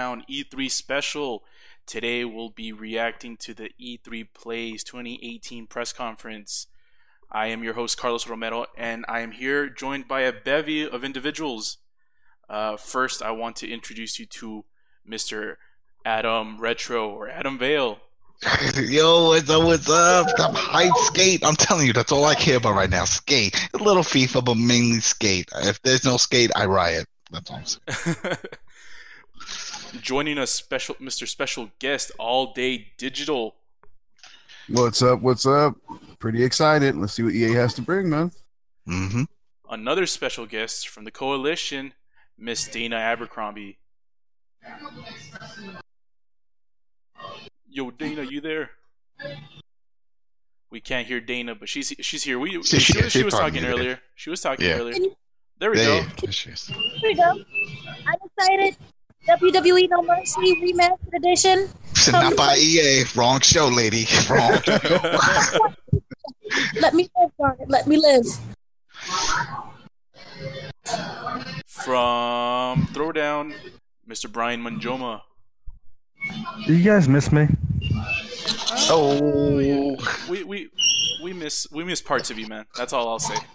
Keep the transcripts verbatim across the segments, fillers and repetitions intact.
Round E three special. Today we'll be reacting to the E three Plays twenty eighteen press conference. I am your host, Carlos Romero, and I am here joined by a bevy of individuals. Uh, first, I want to introduce you to Mister Adam Retro, or Adam Vale. Yo, what's up, what's up? I'm hype skate. I'm telling you, that's all I care about right now. Skate. A little FIFA, but mainly skate. If there's no skate, I riot. That's all I'm saying. Joining us, special Mister Special Guest, All Day Digital. What's up, what's up? Pretty excited. Let's see what E A has to bring, man. Mm-hmm. Another special guest from the Coalition, Miss Dana Abercrombie. Yo, Dana, you there? We can't hear Dana, but she's she's here. We she, she, she, she was talking muted. earlier. She was talking yeah. earlier. There we there, go. There we go. I'm excited. W W E No Mercy Remastered Edition. Not by E A. Wrong show, lady. Wrong show. Let me live, God. Let me live. From Throwdown, Mister Brian Manjoma. Do you guys miss me? Oh, yeah. we we we miss we miss parts of you, man. That's all I'll say.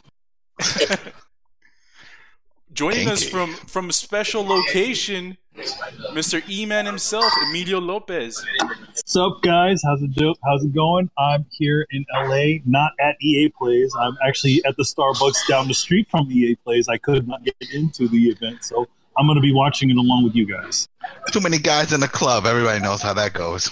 Joining Thank us you. from from a special location, Mister E-Man himself, Emilio Lopez. What's up, guys? How's it do? How's it going? I'm here in L A, not at E A Plays. I'm actually at the Starbucks down the street from E A Plays. I could not get into the event, so I'm going to be watching it along with you guys. Too many guys in the club. Everybody knows how that goes.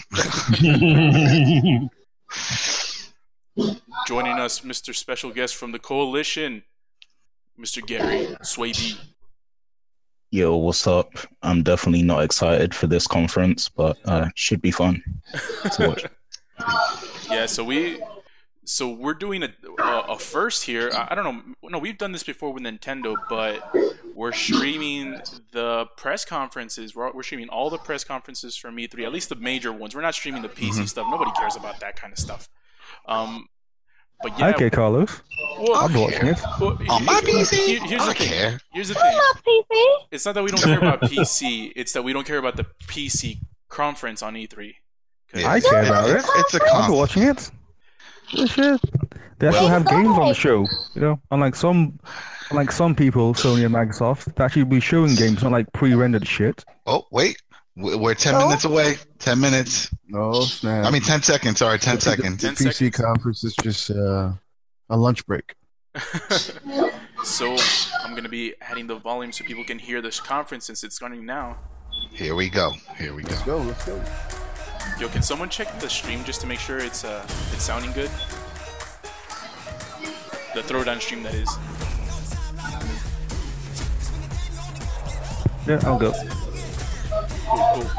Joining us, Mister Special Guest from the Coalition, Mister Gary Swaby. Yo, what's up? I'm definitely not excited for this conference, but uh, should be fun to watch. Yeah, so we, so we're doing a a, a first here. I, I don't know. No, we've done this before with Nintendo, but we're streaming the press conferences. We're we're streaming all the press conferences from E three, at least the major ones. We're not streaming the P C mm-hmm. stuff. Nobody cares about that kind of stuff. Um. But yeah, okay, Carlos. Well, I'm watching it. Well, on my P C? Here, here's I the thing. care. Here's the I thing. love P C. It's not that we don't care about P C. It's that we don't care about the P C conference on E three. Yeah, I care about it. It's a I'm watching it. Yeah, shit. They actually Well, have games on the show. You know, unlike some, unlike some people, Sony and Microsoft, they actually be showing games, not like pre-rendered shit. Oh wait, we're ten oh. minutes away. Ten minutes. No snap. I mean, ten seconds. Sorry, ten seconds. The, the P C seconds. Conference is just uh, a lunch break. So I'm gonna be adding the volume so people can hear this conference since it's starting now. Here we go. Here we go. Let's go. Let's go. Yo, can someone check the stream just to make sure it's uh it's sounding good? The Throwdown stream, that is. Yeah, I'll go. Cool, cool.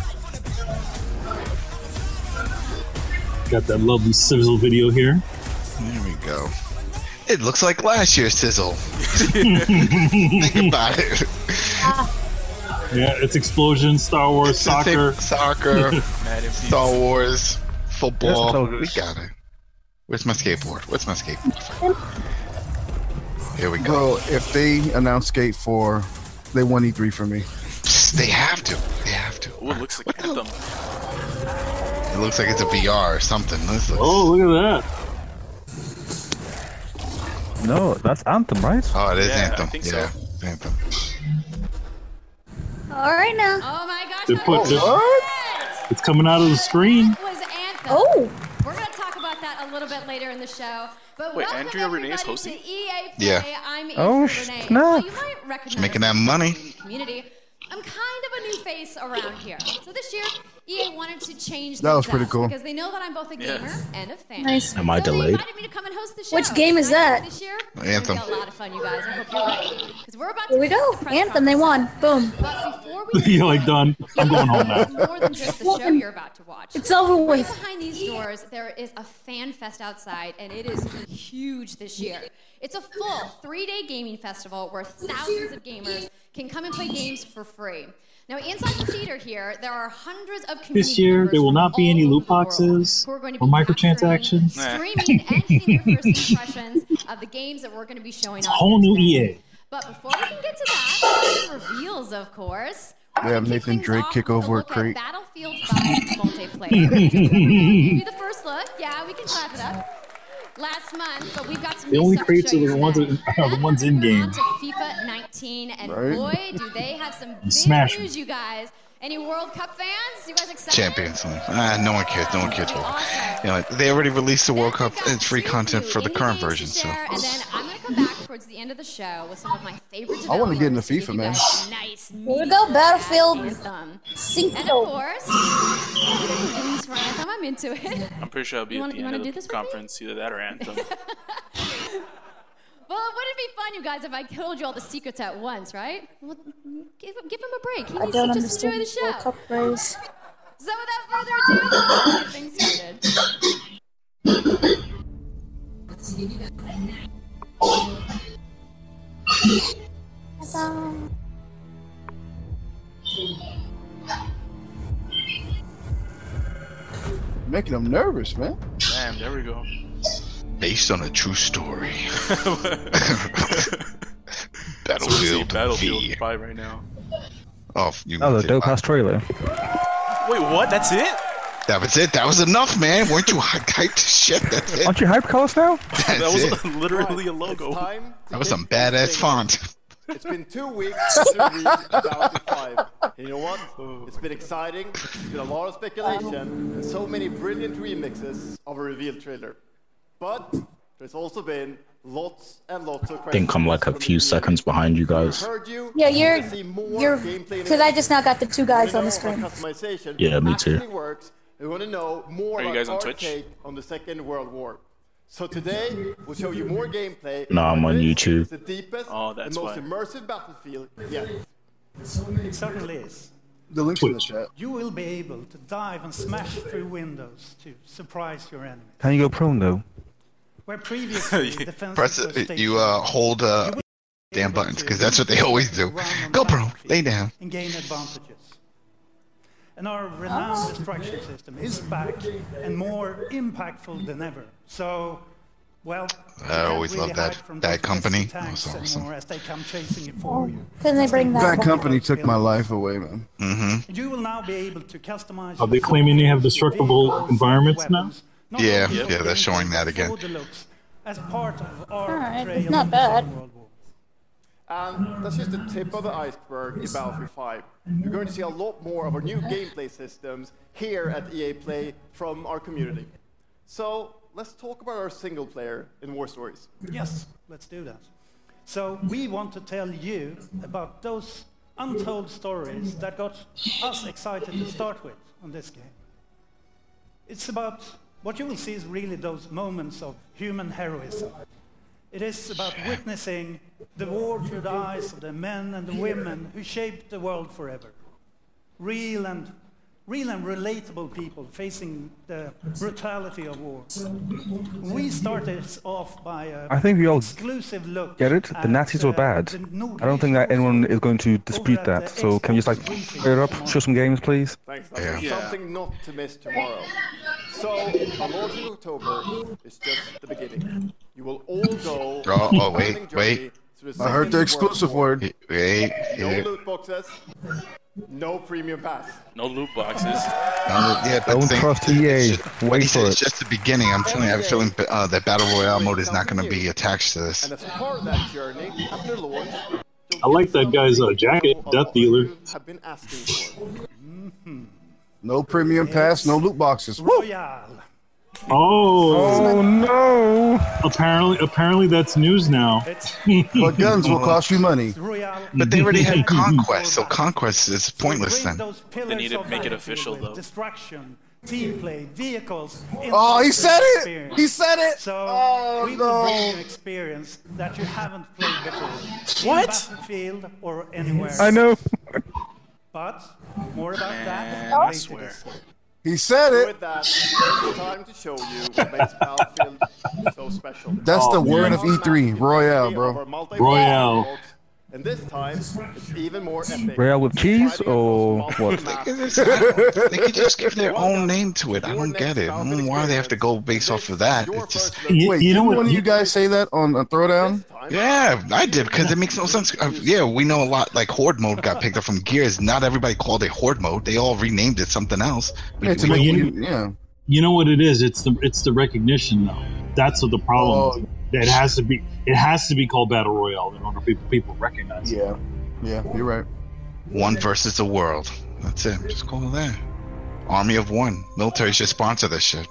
Got that lovely sizzle video here. There we go. It looks like last year's Sizzle. Think about it. Yeah, it's Explosion, Star Wars, soccer. Soccer, Star Wars, football. We got it. Where's my skateboard? Where's my skateboard? Here we go. Well, if they announce Skate four, they won E three for me. They have to. They have to. Oh, it looks like Anthem. It looks like it's a V R or something. This looks... Oh, look at that. No, that's Anthem, right? Oh, it is Yeah, Anthem. I think yeah, so. it's Anthem. All right now. Oh my gosh. They put this, it's coming out of the screen. It was Anthem. Oh. We're going to talk about that a little bit later in the show. But Wait, welcome Andrea Renee is everybody hosting? to E A Play. Yeah. I'm Oh, Andrea Renee. snap. Well, you might recognize She's making that me money. from the community. I'm kind of a new face around here. So this year, E A wanted to change That was things pretty up cool. because they know that I'm both a Yeah. gamer and a fan. Nice. Am I so they delayed? invited me to come and host the show. Which game is And I think that? This year, Anthem. It's gonna be a lot of fun, you guys. I hope you're ready. Because we're about to Here we kick go. the press Anthem, they conference won. off. Boom. But before we You're like done. I'm going home now. It's more than just the show you're about to watch. It's over Right with. behind these doors, there is a fan fest outside, and it is huge this year. It's a full three-day gaming festival where thousands of gamers can come and play games for free. Now, inside the theater here, there are hundreds of community This year, members there will from not be all any over loot the world boxes who are going to or be microtransactions. capturing, streaming, and getting their first impressions of the games that we're going to be showing It's off a whole here new today. E A. But before we can get to that, reveals, of course, We have Nathan Drake kick over a crate. Battlefield five multiplayer. Give you the first look. Yeah, we can clap it up. Last month, but we've got some The new only stuff to crates show are you the ones today. that are the ones in game. On to FIFA nineteen, and Right. boy, do they have some big Smash 'em. news, you guys. Any World Cup fans? You guys excited? Champions League. Ah, no one cares. No one cares. Awesome. You know, they already released the World Then Cup. we've got It's free two content new for the indie current games to version. So share, and then I'm gonna come back towards the end of the show with some of my favorite. I wanna get into developers to give FIFA, you man. guys a Nice. Here we meaty go, Battlefield anthem. And of Cinco. course, yeah, we got the blues for anthem. I'm into it. I'm pretty sure I'll be You at wanna- the you end wanna of do the this with me? conference, either that or Anthem. Well, wouldn't it be fun, you guys, if I told you all the secrets at once, right? Well, give, give him a break. He I needs don't to just enjoy understand the the World show. Cup phrase. So without further ado, let's get things started. Making them nervous, man. Damn, there we go. based on a true story. So we see Battlefield, Battlefield V. five right now. Oh, you Oh, the dope ass trailer. Wait, what? That's it? That was it. That was enough, man. Weren't you hy- hyped? Shit, that's it. Aren't you hype, Carlos, now? That's That was it. literally a It's logo. time to That was get some this badass thing font. on. It's been two weeks since we reached Battlefield five. And you know what? It's been exciting. There's been a lot of speculation and so many brilliant remixes of a reveal trailer. But there's also been lots and lots of I questions. think I'm like a from few the seconds behind you community. guys. We heard you. Yeah, you're, We see more you're, gameplay because I just now got the two guys We on know the how screen. customization Yeah, me too. actually works. We want to know more Are you about guys on our Twitch? take on the Second World War. So today we'll show you more gameplay. No, I'm on This YouTube. is the deepest Oh, that's and most why. immersive battlefield yet. It certainly is. The link's in the chat. You will be able to dive and smash through windows to surprise your enemy. Can you go prone though? Where previously defenses Press were it. stationed, You uh, hold uh, you will be damn able buttons to because that's what they always do. run on Go, the bro. battlefield Lay down. and gain advantages. And our renowned destruction system is back and more impactful than ever. So, well, you I can't always really loved that- hide from that those company. pesky That was tanks awesome. anymore as they come chasing you for you. Couldn't they bring that That back? company took my life away, man. Mm-hmm. You will now be able to customize. Are they your claiming they have vehicles, destructible environments now? weapons, not Yeah, only yeah, for they're gameplay, showing that but again. for the looks, as part of our Alright, portrayal it's not of the bad. Second World War. And that's just the tip of the iceberg in Battlefield five. You're going to see a lot more of our new gameplay systems here at E A Play from our community. So let's talk about our single player in War Stories. Yes, let's do that. So we want to tell you about those untold stories that got us excited to start with on this game. It's about, what you will see is really those moments of human heroism. It is about witnessing the war through the eyes of the men and the women who shaped the world forever. Real and real and relatable people facing the brutality of war. We started off by a I think we all exclusive look. get it. The at, Nazis were uh, bad. the Nordlicht I don't think that anyone is going to dispute over at that. the So can you just like Xbox clear it up, briefing show some games, please? Thanks. That's Yeah. Yeah. something not to miss tomorrow. So, our launch in October is just the beginning. You will all go Oh, on oh, a wait, journey wait. through the I heard the Second exclusive World word. Wait, War. No here. loot boxes, no premium pass. No loot boxes. Uh, yeah, but Don't the thing- trust E A. it's just- what Wait he said, for it's it. just the beginning. I'm feeling, I have a feeling uh, that Battle Royale mode is not going to be attached to this. And as part of that journey, after launch, you'll I like get that guy's, uh, something jacket, all Death of Dealer. you have been asking for. No premium pass, no loot boxes. Woo! Royale. Oh, Oh no! apparently, apparently that's news now. It's But guns will cost you money. Royale. But they already had Conquest, so Conquest is So we pointless bring then. those pillars They need to of make it Battlefield official, with though. Destruction, team play, vehicles. Oh, he said it! experience. He said it! So Oh, we will bring you no. an experience that you haven't played before. What? In Battlefield or anywhere. I know. But more about that Man, I later swear. this year. He said So it. with that, it's time to show you what makes Battlefield so special. That's Oh, the word man. of E three. Royale, Of bro. our multiplayer Royale. box, And this time, it's even more epic. Royale with cheese or what? They could just give their own name to it. I don't get it. I don't know why they have to go based off of that. It's just Wait, you know what? You guys say that on a throwdown? yeah, I did because it makes no sense. Uh, yeah, we know a lot. Like Horde mode got picked up from Gears. Not everybody called it Horde mode. They all renamed it something else. We- Yeah, to we- make you- you, yeah. You know what it is? It's the it's the recognition though. That's what the problem is. It has to be it has to be called Battle Royale in order for people people recognize it. Yeah, yeah, you're right. One versus the world. That's it. Just call it that. Army of One. Military should sponsor this shit.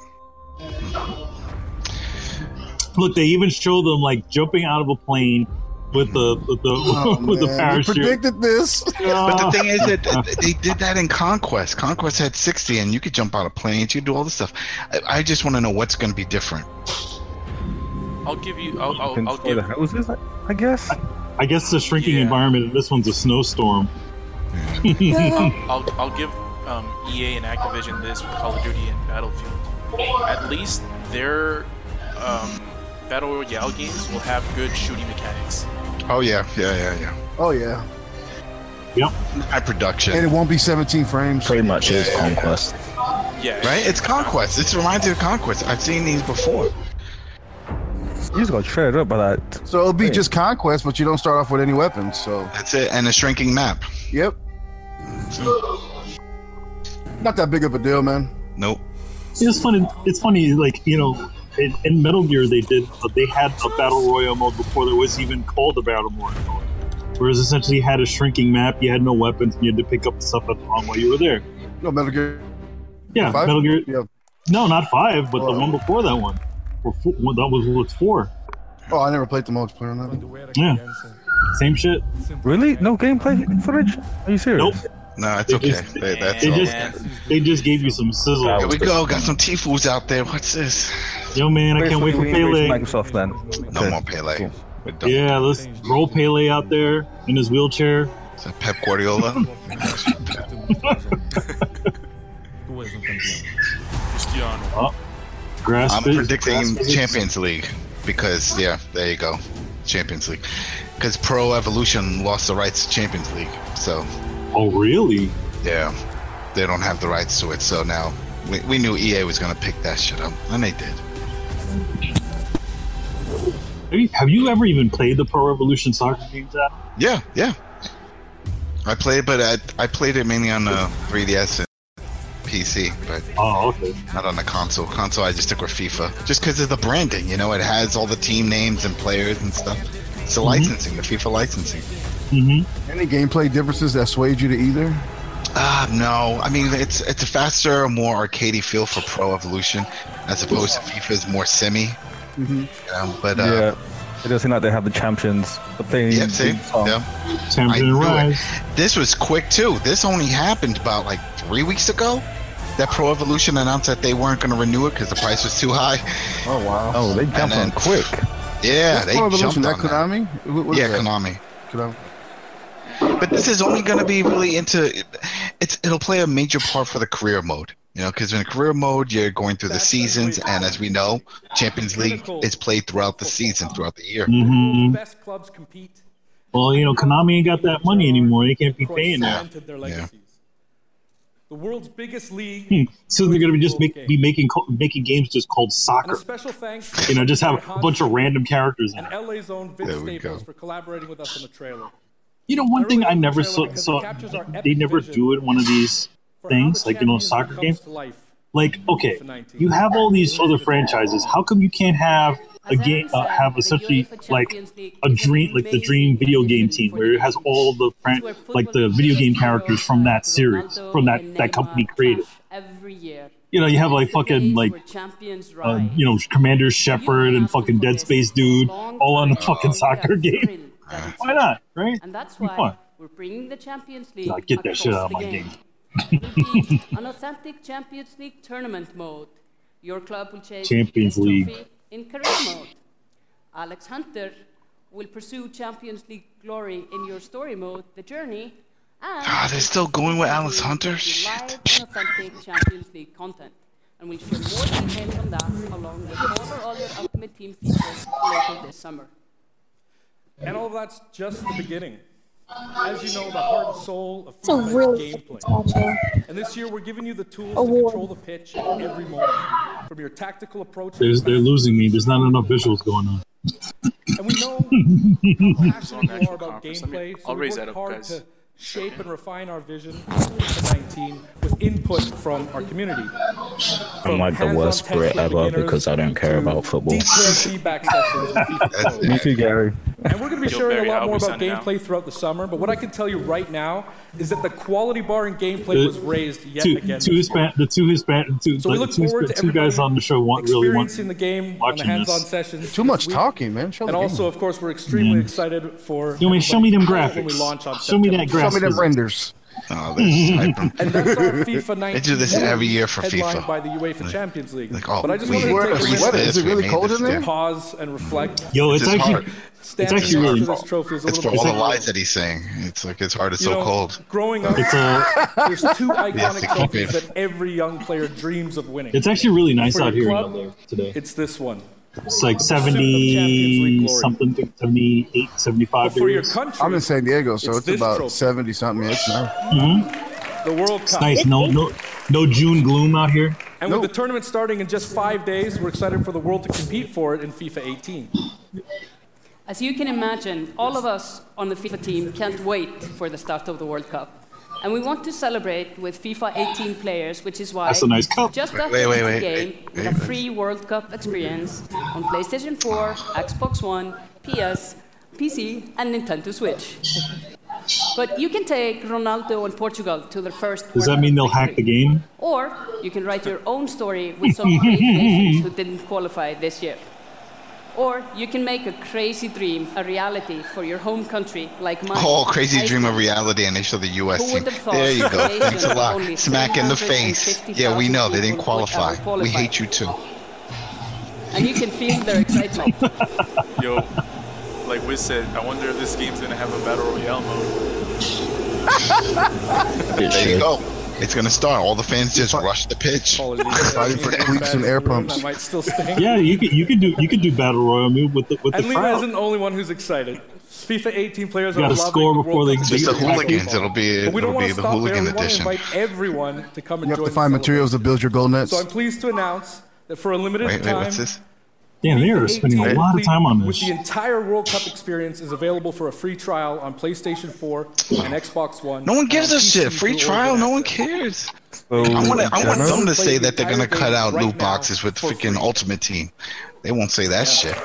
Look, they even show them like jumping out of a plane with the with the Oh, with the man, we parachute. predicted this. But the thing is that they did that in Conquest. Conquest had sixty, and you could jump out of planes. You could do all this stuff. I, I just want to know what's going to be different. I'll give you. I'll. I'll, Can I'll destroy the give. houses, I- I guess. I guess the shrinking Yeah. environment, and this one's a snowstorm. I'll. I'll give um, E A and Activision this with Call of Duty and Battlefield. At least their um, battle royale games will have good shooting mechanics. Oh yeah, yeah, yeah, yeah. Oh yeah, Yep. High production. and it won't be seventeen frames. Pretty much is Yeah. Conquest. Yeah. Right? It's Conquest. It's reminds you of Conquest. I've seen these before. You just got shredded up by that. So it'll be Yeah. just Conquest, but you don't start off with any weapons. So That's it. And a shrinking map. yep, not that big of a deal, man. Nope. It's funny. It's funny. Like you know, in, in Metal Gear, they did. They had a battle royale mode before there was even called a battle royale mode. Whereas essentially, you had a shrinking map. You had no weapons, and you had to pick up the stuff at the wrong while you were there. No Metal Gear. Yeah, Five? Metal Gear. Yeah. No, not five, but the Oh. one before that one. Or four, well, that was what's four. Oh, I never played the multiplayer on that one. Yeah, same shit. Really? No gameplay footage? Are you serious? Nope. No, it's They okay. just- They- that's They all. just they just gave you some sizzle. Here we go. Got some Tifus out there. What's this? Yo, man, I can't wait for Basically, we Pele. embrace Microsoft then. No Okay. more Pele. Cool. We're done. Yeah, let's roll Pele out there in his wheelchair. Is that Pep Guardiola? Cristiano. Oh, grass. I'm fit- predicting grass physics. Champions League because yeah, there you go, Champions League. Because Pro Evolution lost the rights to Champions League, so Oh, really? yeah, they don't have the rights to it. So now we, we knew E A was gonna pick that shit up, and they did. Have you, have you ever even played the Pro Evolution Soccer games? At? Yeah, yeah. I played, but I I played it mainly on the three D S and P C, but Oh, okay. not on the console. Console, I just stick with FIFA, just because of the branding. You know, it has all the team names and players and stuff. It's the Mhm. licensing, the FIFA licensing. Mm-hmm. Any gameplay differences that swayed you to either? Ah, no. I mean, it's it's a faster, more arcadey feel for Pro Evolution, as opposed to FIFA's more semi. Mm-hmm. You know, but uh, Yeah. It does seem like they have the champions. But they yeah, see, song. yeah. I Champion knew it. Rise. This was quick too. This only happened about like three weeks ago. That Pro Evolution announced that they weren't going to renew it because the price was too high. Oh wow. Oh, they And jumped then- on quick. Yeah, What's they Pro jumped Evolution? on That that. Konami? What- what is Yeah, that? Konami. Konami. But this is only going to be really into it's. It'll play a major part for the career mode. You know, because in career mode you're going through the seasons, and as we know, Champions League is played throughout the season, throughout the year. Mm-hmm. Best clubs compete. Well, you know, Konami ain't got that money anymore. They can't be paying that. Cemented their legacies. The world's biggest league. Hmm. So they're gonna be just make, be making co- making games just called And soccer. a special thanks You know, just have to a bunch of random characters in and it. L A's own Vince There we Staples go. for collaborating with us on the trailer. You know, one thing I never Trailer saw, because saw it captures our they epic never vision do it in one of these for things, how the like you know, Champions soccer League game. comes to life. Like, okay, you have all these other franchises. How come you can't have a game, uh, have essentially like a dream, like the Dream video game team, where it has all the fran- like the video game characters from that series, from that that company created. Every year. You know, you have like fucking like, uh, you know, Commander Shepard and fucking Dead Space Dude, all on the fucking soccer game. Why not, right? And that's Be why fun. we're bringing the Champions League. Nah, get that shit out of across my the game. It'll be an authentic Champions League tournament mode. Your club will chase Champions this League. trophy in career mode. Alex Hunter will pursue Champions League glory in your story mode, The Journey. And Ah, they're still going with Alex Hunter? live and authentic Champions League content. And we'll share more details on that along with all our other Ultimate Team features later this summer. And all that's just the beginning. As you know, the heart and soul of It's a FIFA is really gameplay. And this year, we're giving you the tools to control the pitch at every moment, from your tactical approach. There's, they're losing me. There's not enough visuals going on. And we know how passionate you are about gameplay, so I'll we raise that work up, hard guys. to shape and refine our vision for FIFA nineteen with input from our community. I'm like the worst Brit ever because I don't care about football. Detailed feedback sessions with FIFA Pro. Me too, Gary. And we're going to be Yo, sharing Barry, a lot I'll more be about signing out. gameplay throughout the summer, but what I can tell you right now is that the quality bar in gameplay was raised yet Two, again. two Hispan- the two Hispan- two, So we the look two, forward to two guys on the show want really want experiencing the game on the watching hands-on this. sessions. Too much this week. talking, man. Show And the also, game. of course, we're extremely Man. excited for Yo, man, show me them everybody when we graphics. launch on Show me that September. Show me them graphics. renders. Oh, this hyper. And that's our FIFA nineteen. They do this every year for headlined FIFA. by the UEFA Champions League. Like, oh, but I just we wanted wear to a take a sweater. minute Is it we really made cold this in there? to pause and reflect. Yo, it's This is actually hard. it's Standing actually next really to this trophy is a It's little for all bit the more- lies that he's saying. It's like it's hard. It's You so know, cold. Growing up, It's a there's two iconic Yes, keep trophies it. that every young player dreams of winning. it's actually really nice For out your here club, in L A today. It's this one. It's like Champions League seventy glory. something, seventy-eight, seventy-five But for your degrees. country, I'm in San Diego, so It's it's, this about trophy. seventy something. It's nice. Mm-hmm. the World It's Cup. nice. No, no, no June gloom out here. And with the tournament starting in just five days, we're excited for the world to compete for it in FIFA eighteen. As you can imagine, all of us on the FIFA team can't wait for the start of the World Cup. And we want to celebrate with FIFA eighteen players, which is why That's a nice cup. just Wait, after wait, the wait, game, wait, with wait. a free World Cup experience on PlayStation four, Xbox One, P S, P C, and Nintendo Switch. But you can take Ronaldo and Portugal to their first. Does that World mean Cup they'll hack the victory. game? Or you can write your own story with some great nations who didn't qualify this year. Or you can make a crazy dream a reality for your home country, like mine. Oh, crazy dream of Iceland. reality, and they show the U S Who team. would have thought There you go. a nation Thanks a of lot. only Smack in the face. Yeah, we know they didn't people would ever qualify. We qualify. hate you too. And you can feel their excitement. Yo, like Wiz said, I wonder if this game's gonna have a battle royale mode. There you go. It's gonna start. All the fans just rush the pitch. Fighting for cleats and air pumps. That might still sting. Yeah, you could you could do you could do battle royale move with the with And the Lima crowd. isn't the only one who's excited. FIFA eighteen players You are gotta loving score the before World they Cup. can Just the beat you. hooligans. It'll be But we don't it'll want be to the stop there. hooligan We want to edition. invite everyone to come and You join have to the find celebration. materials to build your goal nets. So I'm pleased to announce that for a limited Wait, wait, time, what's this? Damn, they are spending a eighteen lot of time on with this. the entire World Cup experience is available for a free trial on PlayStation four and Xbox One. No one gives and a on P C shit. Free through trial. Origin No one Access. cares. So, I want I want Gemma? them to say Play the that they're gonna entire cut game out right loot now boxes with for freaking free. Ultimate Team. They won't say that shit.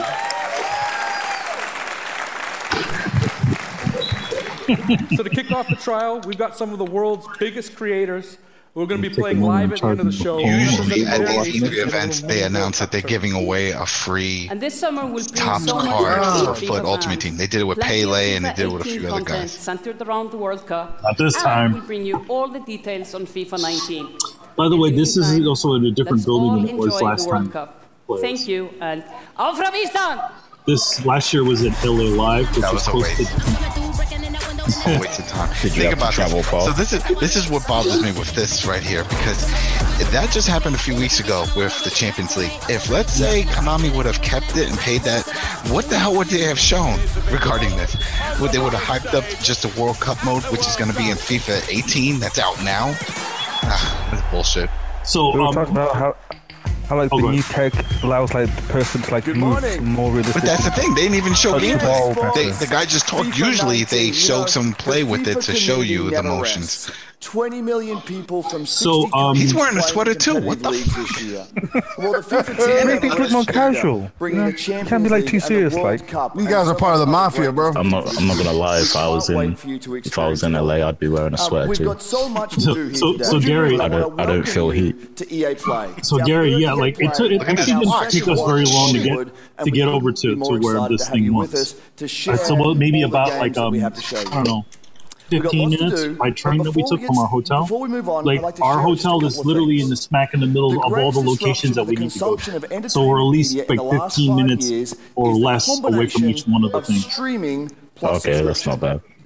So to kick off the trial, we've got some of the world's biggest creators who are going to be Take a playing moment live and at the end of the charge show. them. Usually at Representing these E their three nations events, in the they World announce that they're Cup giving away a free And this summer will bring top so much card joy for to Foot FIFA Ultimate fans. Team. They did it with Plenty of Pele and they FIFA did it with a few eighteen other content guys. centered around the World Cup. Not this and time. we'll bring you all the details on FIFA nineteen. By the way, this is Meantime, also in a different let's all building than it was enjoy last the World time. Cup. Players. Thank you, and auf Ravistan! This last year was at L A Live, which That was was a hosted. Oh, waste of time. Did you Think have to about travel this. far? So this is this is what bothers me with this right here, because that just happened a few weeks ago with the Champions League. If let's say Konami would have kept it and paid that, what the hell would they have shown regarding this? Would they would have hyped up just a World Cup mode, which is going to be in FIFA eighteen, that's out now? Ah, that's bullshit. So We were um, talking about how, how like Oh, the go new ahead. tech allows like the person to like Good move morning. more realistic. But that's the thing, they didn't even show Touch the gameplay. ball They, better. the guy just talked. FIFA Usually they nineteen, show you know, some play the with it FIFA to show you community the never motions. rests. twenty million people from So, sixty um, He's wearing a countries sweater playing too. What the competitive leagues this year. Well, the FIFA team Make never it look more rests casual. either, bringing You know, the Champions can't be, like, League too and the serious, World like. Cup You and guys are so part of the much mafia, bro. I'm not. I'm not gonna lie. If I was in, if I was in L A, I'd be wearing a Uh, sweater we've too. got so much to So- do here so- today. so Gary- I I don't- I don't feel heat. To E A Play. So It's our Gary, third yeah, E A like it took Play. it, Look at it this didn't watch. take us very long to get And to we get couldn't over be to, more to where excited this to have thing you with was. us to Uh, share so well, maybe all the about games like that um we I have to show you. don't know, We've got fifteen lots to minutes do, by but train that we before took we from get- our hotel. before we move on, Like I'd like to our share just a hotel couple is of literally things. in the smack in the middle The of all the greatest locations that disruption we of need to go consumption of to. So we're at least entertainment like media in the last fifteen five minutes years or is the less away from each one of the combination things. Streaming plus Okay, that's subscription. not bad.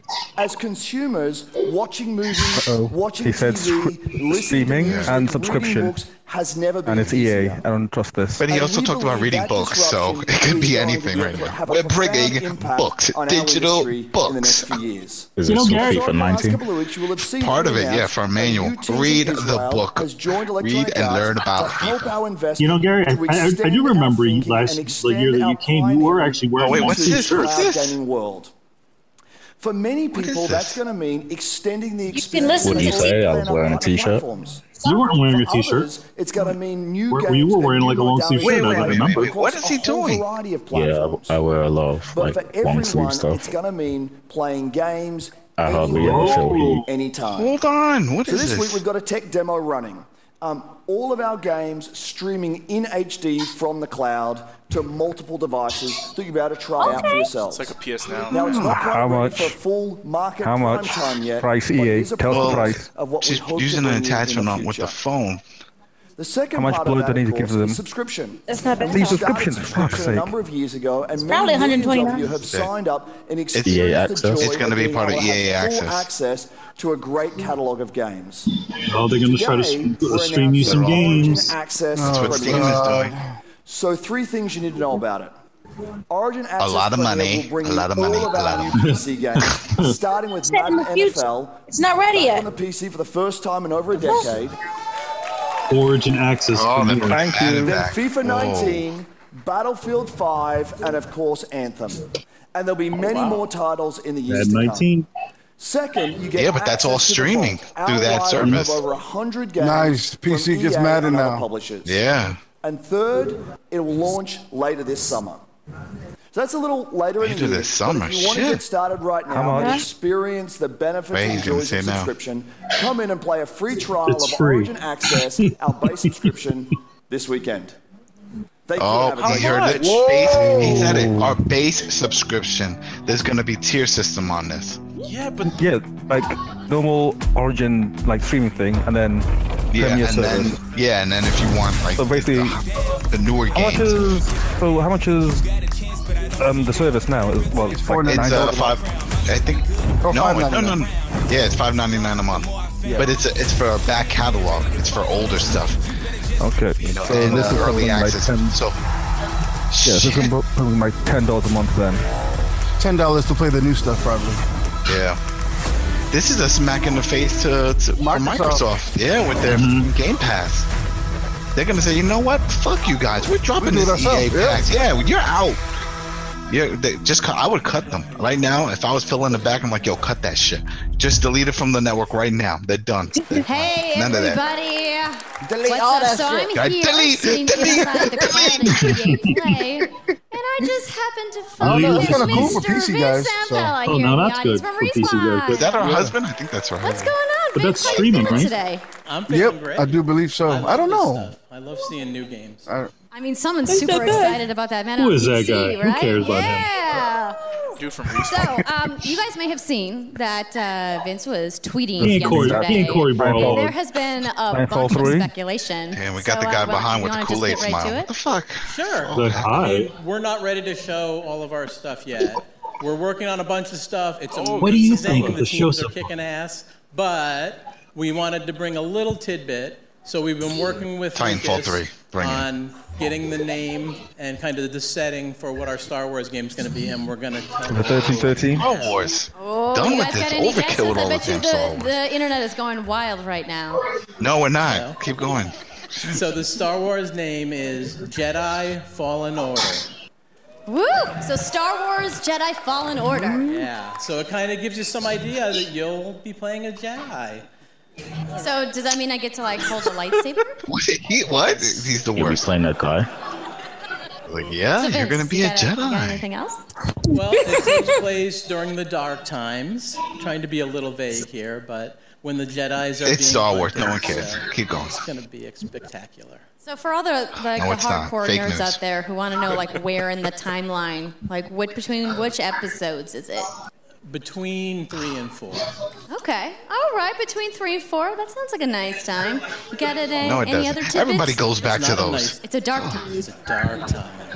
As consumers, watching movies, Uh-oh. watching He said T V, sc- listening streaming to music, and reading subscription. books has never been And it's E A. easier. I don't trust this. But he And also we talked about believe reading that books, so disruption it could is be going anything to right now. have a We're profound bringing impact books, on our digital industry in the books. next few years. Is You it know, still Gary- FIFA Over the last nineteen? couple of weeks, you will have seen Part it of it, yeah, announced for a that manual. new team Read in the Israel book. has joined Read Electronic and Arts learn about to help FIFA. our investment You know, Gary, I, to I, I extend do our remember you thinking last and the extend year that our you came. You were actually wearing Oh, wait, that what's t-shirt. this? What's cloud this? gaming world. For many What is people, this? that's going to mean extending the can experience. listen What'd you to say? I all was wearing a partner t-shirt. platforms. You weren't wearing a For t-shirt. others, it's going to mean new Were- games. you were and wearing new like a long sleeve modalities shirt, I of play remember. Wait, what across is he a whole doing? variety of Yeah, platforms. I wear a lot of But like for long sleeve everyone, stuff. it's going to mean playing games I hardly anywhere, ever feel heat. anytime. Hold on, what So is this this? week we've got a tech demo running. Um, all of our games streaming in H D from the cloud to multiple devices that you'll be able to try out for yourselves. It's like a P S Now. Now it's not quite How ready much? for full market How prime much? time yet. Price but E A. it is a Tell us the promise price. of what we Just hope using to an bring you in attachment the on with the future. phone. The second How much part blood of that, do I need of to give course, them? is subscription. That's not bad. We Leave started subscription, for subscription fuck's a sake. number of years ago, and many probably millions of one hundred twenty-nine. you have signed up and E A experienced the access. joy It's gonna of be being part of able to E A have full access. access to a great catalog of games. Oh, they're going to try to Today, s- we're stream you some announcing Origin games. Access That's what for Steam is Premier. doing. So three things you need to know about it. Origin Access lot of Premier money, will bring a you lot of all money, of a our lot of new P C games, starting with Set in Madden the N future. F L. It's not ready back yet. on the P C for the first time in over a decade. Origin Access. Oh, for the you. Thank you. Then back. FIFA nineteen, Battlefield five, and of course Anthem. And there'll be many more titles in the years Madden to come. nineteen. Second, you get Yeah, but that's all access to the streaming vault, through that our service. library of over one hundred games Nice. P C from gets E A Madden and other now. publishers. Yeah. And third, it will launch later this summer. So that's a little later in the Later year. this summer, But if you want to shit. get started right How now and much? experience the benefits Wait, and he's gonna joys say of no. subscription, come in and play a free trial It's of free. Origin Access, our base subscription, this weekend. Thank you. Oh, and have a he great heard it. day. Base, he said it. Our base subscription. There's gonna be tier system on this. Yeah, but Yeah, like normal Origin like streaming thing, and then Yeah, Premier and service. then yeah, and then if you want like So basically, the, the newer how much games, is so? How much is um the service now? Is well, it's four like it's nine uh, dollars. five. I think Oh, no, no, no, $five ninety-nine. no. Yeah, it's five ninety nine a month. But it's it's for a back catalog. It's for older stuff. Okay, You know, so and this uh, is early something like access. ten. So Yeah, this is shit. probably like ten dollars a month then. Ten dollars to play the new stuff, probably. Yeah. This is a smack in the face to, to for Microsoft. Microsoft. Yeah, with their Game Pass. They're gonna say, you know what? Fuck you guys. We're dropping We do this it E A ourselves, yeah. pack. Yeah, you're out. Yeah, they just cut, I would cut them right now. If I was filling the back, I'm like, yo, cut that shit. Just delete it from the network right now. They're done. Hey, None of that. everybody. Delete What's all up? that So shit. I'm Guys, here delete, sitting delete, inside the cloud in E A Play, and I just happened to Oh, find that's kinda cool for Mister P C Vince guys, so- Zampella Oh, here now in the that's audience good from for P C guys, Respawn. but- Is that her husband? I think that's her What's husband. going on, But Vince? that's How you streaming, feeling right? today? I'm feeling Yep, great. I do believe so. love I don't this know. stuff. I love seeing new games. I, I mean, someone's Ain't super that bad. excited about that man Who on is that P C, guy? Who right? cares about him? yeah. dude from Respawn. So, um, you guys may have seen that uh, Vince was tweeting He ain't Corey, yesterday. he ain't Corey and Barlow. there has been a Nine bunch four of three. speculation. Damn, we got So, the guy uh, well, behind you with the wanna just Kool-Aid get right smile. to What it? the fuck? Sure. Like, I hi. mean, we're not ready to show all of our stuff yet. We're working on a bunch of stuff. It's amazing. What do you think of The the show teams so are kicking ass, but we wanted to bring a little tidbit. So we've been working with Titanfall Lucas three. Bring it. on getting the name and kind of the setting for what our Star Wars game is going to be, and we're going to The thirteen thirteen. Star Wars. Oh, Done you with guys this. got any Overkill guesses? with I all bet the you damn Star the, Wars. the internet is going wild right now. No, we're not. No. Keep going. So the Star Wars name is Jedi Fallen Order. Woo! So Star Wars Jedi Fallen Order. Yeah. So it kind of gives you some idea that you'll be playing a Jedi. So does that mean I get to like hold a lightsaber? What? He, what? He's the You'll be worst. playing that guy. Like, yeah, So you're Vince, gonna be you a got You got Jedi. anything else? Well, it takes place during the dark times. Trying to be a little vague here, but when the Jedi's are being It's Star Wars. No hunted, one cares. so Keep going. It's going to be spectacular. So for all the like No, the it's not. hardcore Fake nerds news. out there who want to know like where in the timeline, like what between which episodes is it? Between three and four. Okay, all right, between three and four. That sounds like a nice time. You got it? Uh, No, it any doesn't. other tidbits? Everybody goes back It's to not a those. nice- It's a dark time. It's a dark time.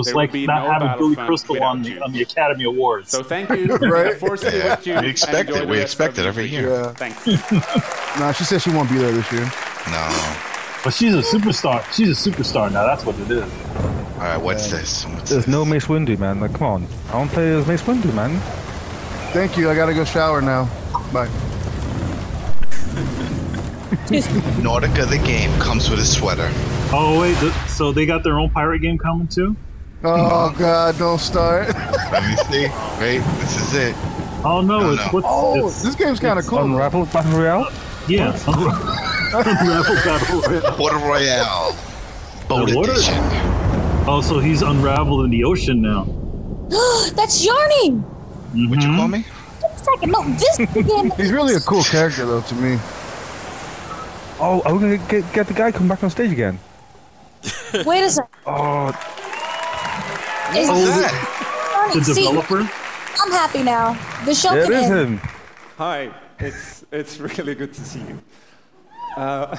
was there like would be not no having Billy Battlefront Crystal without on the, you. on the Academy Awards. So thank you. Right? Force it with you. We expect and enjoy it. the We rest expect of it every the year. Yeah. Thanks. Nah, she said she won't be there this year. No. But she's a superstar. She's a superstar now. That's what it is. All right, what's this? What's There's this? no Mace Windu, man. Like, come on. I don't play as Mace Windu, man. Thank you. I gotta go shower now. Bye. Nautica the game comes with a sweater. Oh wait, th- so they got their own pirate game coming too? Oh God, don't start. Let me see. Wait, this is it. Oh no, No, it's no. what's Oh, it's, this game's kind of cool. Unravel Battle Royale. yeah. Unravel Battle Royale. Water Royale. Boat The water- edition. Oh, so he's unraveled in the ocean now. That's Yarny. What'd you call me? Wait a second. No, this game. He's really a cool character, though, to me. Oh, are we gonna get, get the guy come back on stage again? Wait a second. Oh, Is Oh, this the, the Yarny? See, developer? I'm happy now. The show there it can is end. him. Hi, it's it's really good to see you. Uh,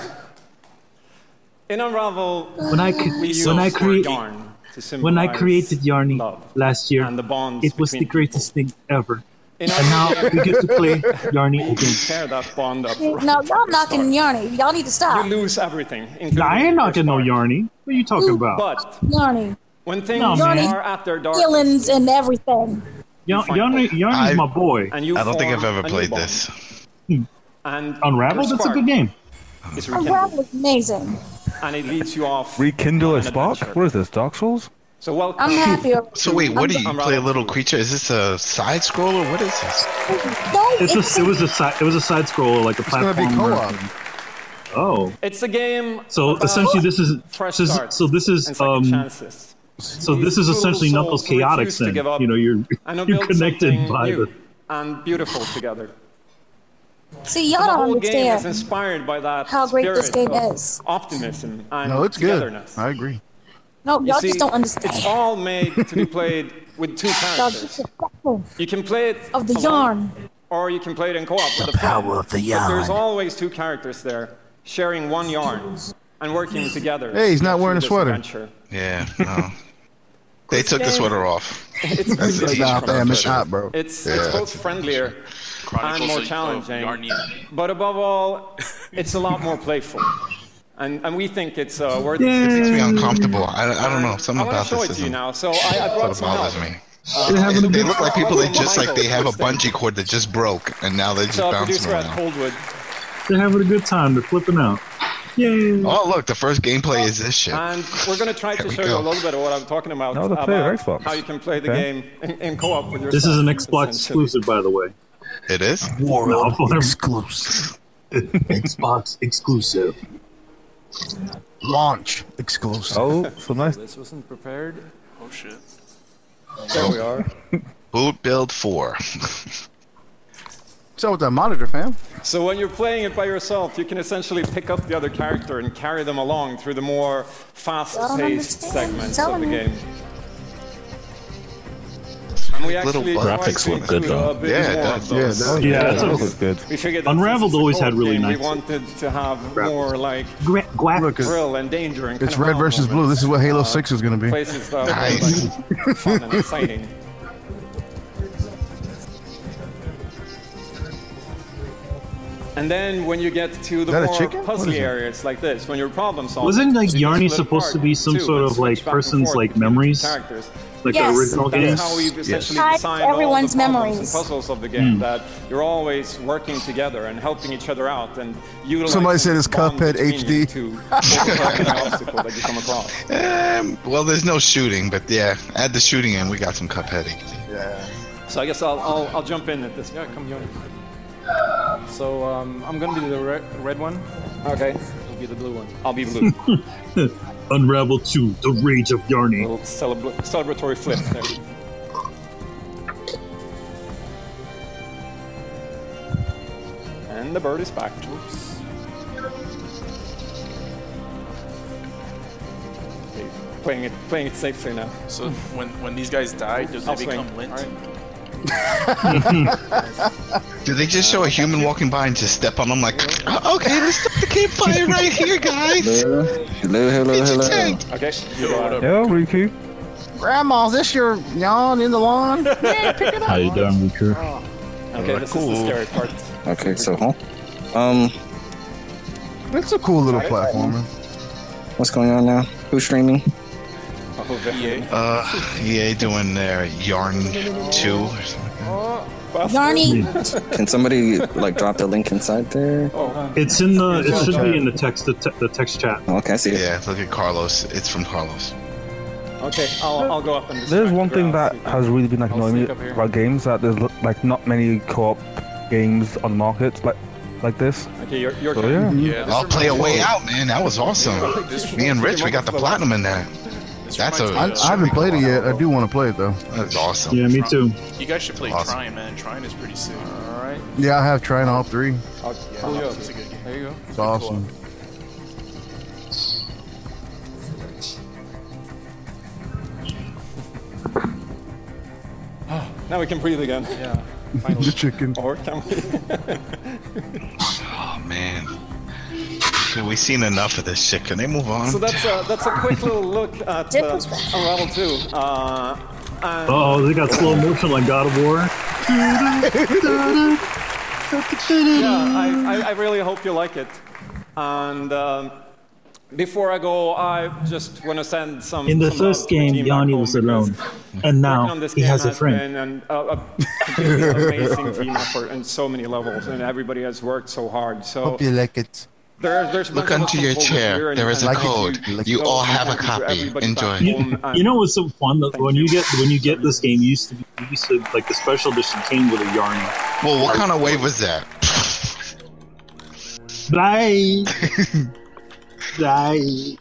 in Unravel, When I cre- we when I used create yarn to when I symbolize created Yarny love last year, and the bonds it was the between greatest thing ever. In And now our we get to play Yarny you again. tear that bond up. No, right y'all from the knocking start. Yarny. Y'all need to stop. You lose everything. including I ain't your knocking no start. Yarny. What are you talking about? But Yarny. when things No, man. are at their darkest, Feelings and everything. Yarny, find Yarny, hope. Yarny's I- my boy. and you I don't think I've form ever a new played bond. this. And Unravel, your that's a spark good game. is rekindled, Unravel is amazing. and it leads you off. Rekindle a on an spark. adventure. What is this? Dark Souls? So welcome. I'm happy. So wait, what do you Unravel play a little two. creature? Is this a side scroller? What is this? No, It's it's, a, it was a side it was a side scroller like a It's gonna be platformer. co-op. Oh, It's a game. so about essentially this is fresh so, starts so this is and second um chances. so These this is two essentially souls Knuckles who Chaotix refuse to then. give up You know, you're and they'll you're build connected something by new the and beautiful together. see, The y'all don't whole game is understand inspired by that how great this spirit game of is. optimism and No, it's good. togetherness. I agree. No, You y'all see, just don't it's understand. all made to be played with two Y'all characters. disrespectful You can play it of the alone, yarn. or you can play it in co-op with a friend. power of the But there's yarn. always two characters there, sharing one yarn and working together. Hey, he's not through wearing a this sweater. adventure. Yeah, no. They took the game- sweater off. It's That's pretty nah, from fam, the it's start. hot, bro. It's, Yeah, it's both it's- friendlier Chronicles and more of- of challenging, Yarnia. but above all, it's a lot more playful. And, and we think it's uh, worth It makes me Yay. uncomfortable. I, I don't know. Something I want about to show this it to you isn't. now. So I, I brought That some help. bothers me. They're having a They good look like people that just like they have a Michael, bungee cord that just broke and now they just So bounce producer at around. Coldwood. they're having a good time. They're flipping out. Yay! Oh look, the first gameplay is this shit. And we're going to try Here to we show you go. a little bit of what I'm talking about. No, the about player Xbox. how you can play the Okay. game in, in co-op with yourself. This is an Xbox essentially. exclusive, by the way. It is? World No, exclusive. Xbox exclusive. Launch exclusive. Oh, so nice. This wasn't prepared. Oh shit. There we are. Boot Build four. So with that monitor, fam. So when you're playing it by yourself, you can essentially pick up the other character and carry them along through the more fast-paced understand. segments Tell of the me. game. And we Little actually graphics tried to look good, include though. a bit Yeah, it more does. of those. Yeah, it does. Yeah, that's that a, looks good. We figured that Unraveled since it's a always had co-op really game, nice- We wanted to have more like gra- gra- Look, it's, thrill and danger and it's kind of red wow versus blue. moments. This is what Halo Uh, six is going to be. Places that Nice. were like fun and exciting. And then when you get to the Is that a more chicken? What is puzzly it? areas like this, when you're problem solving, Wasn't like you can Yarny split supposed apart to be some too sort and of like switch back and person's forth like between memories, characters. like Yes. the original That's games? how we've essentially Yes. designed all the Everyone's problems memories. and puzzles of the game. Hmm. That you're always working together and helping each other out and utilizing Somebody said it's the bond Cuphead between H D. you to overcome any obstacle that you come across. Um, well, there's no shooting, but yeah, add the shooting in. We got some Cuphead. Yeah. So I guess I'll, I'll, I'll jump in at this. Yeah, come Yarny. So um, I'm gonna be the red, red one. Okay. You'll be the blue one. I'll be blue. Unravel two: The Rage of Yarny. Little celebra- celebratory flip there. And the bird is back. Oops. Okay, playing it, playing it safely now. So when when these guys die, do they I'll swing. become lint? Alright. Do they just show a human walking by and just step on them like, "Oh, okay, let's start the campfire right here, guys? Hello, hello, hello, Get your hello. tank." Okay. Yo, what up? Yo, Riku. Grandma, is this your yawn in the lawn? How you doing, Riku? Okay, this is Cool. the scary part. Okay, so, huh? Um, It's a cool little platformer. what's going on now? Who's streaming? Oh, E A. Uh, E A doing their Yarn two or something like that. Yarny. Can somebody like drop the link inside there? It's in the. It should be in the text. The, te the text chat. Okay, I see it. Yeah, look at Carlos. It's from Carlos. Okay, I'll, I'll go up and. There's one thing that has really been like annoying me about games, that there's like not many co-op games on the market like like this. Okay, you're, you're so, yeah. yeah I'll play A Way Out, man. That was awesome. Me and Rich, we got the platinum in that. That's a. I, I haven't played it yet. I do want to play it though. That's awesome. Yeah, me too. You guys should play awesome. Trine, man. Trine is pretty sick. All right. Yeah, I have tried all three. Oh, yeah, it's a good game. There you go. It's awesome. Now we can breathe again. Yeah. The chicken. Or can we? Oh man. Dude, we've seen enough of this shit. Can they move on? So that's a, that's a quick little look at uh, Unravel two. Uh, and oh, they got slow motion like God of War. yeah, I, I, I really hope you like it. And um, before I go, I just want to send some. In the some first game, Yanni was alone, and now he has a friend. Been an, a, a completely amazing team effort in so many levels, and everybody has worked so hard. So hope you like it. There, there's Look under your chair. There is a code. You all have a copy. Enjoy. You, you know what's so fun? That when you get when you get this game, you used to be you used to like the special edition came with a Yarny. Well, what kind of wave was that? Bye. Bye.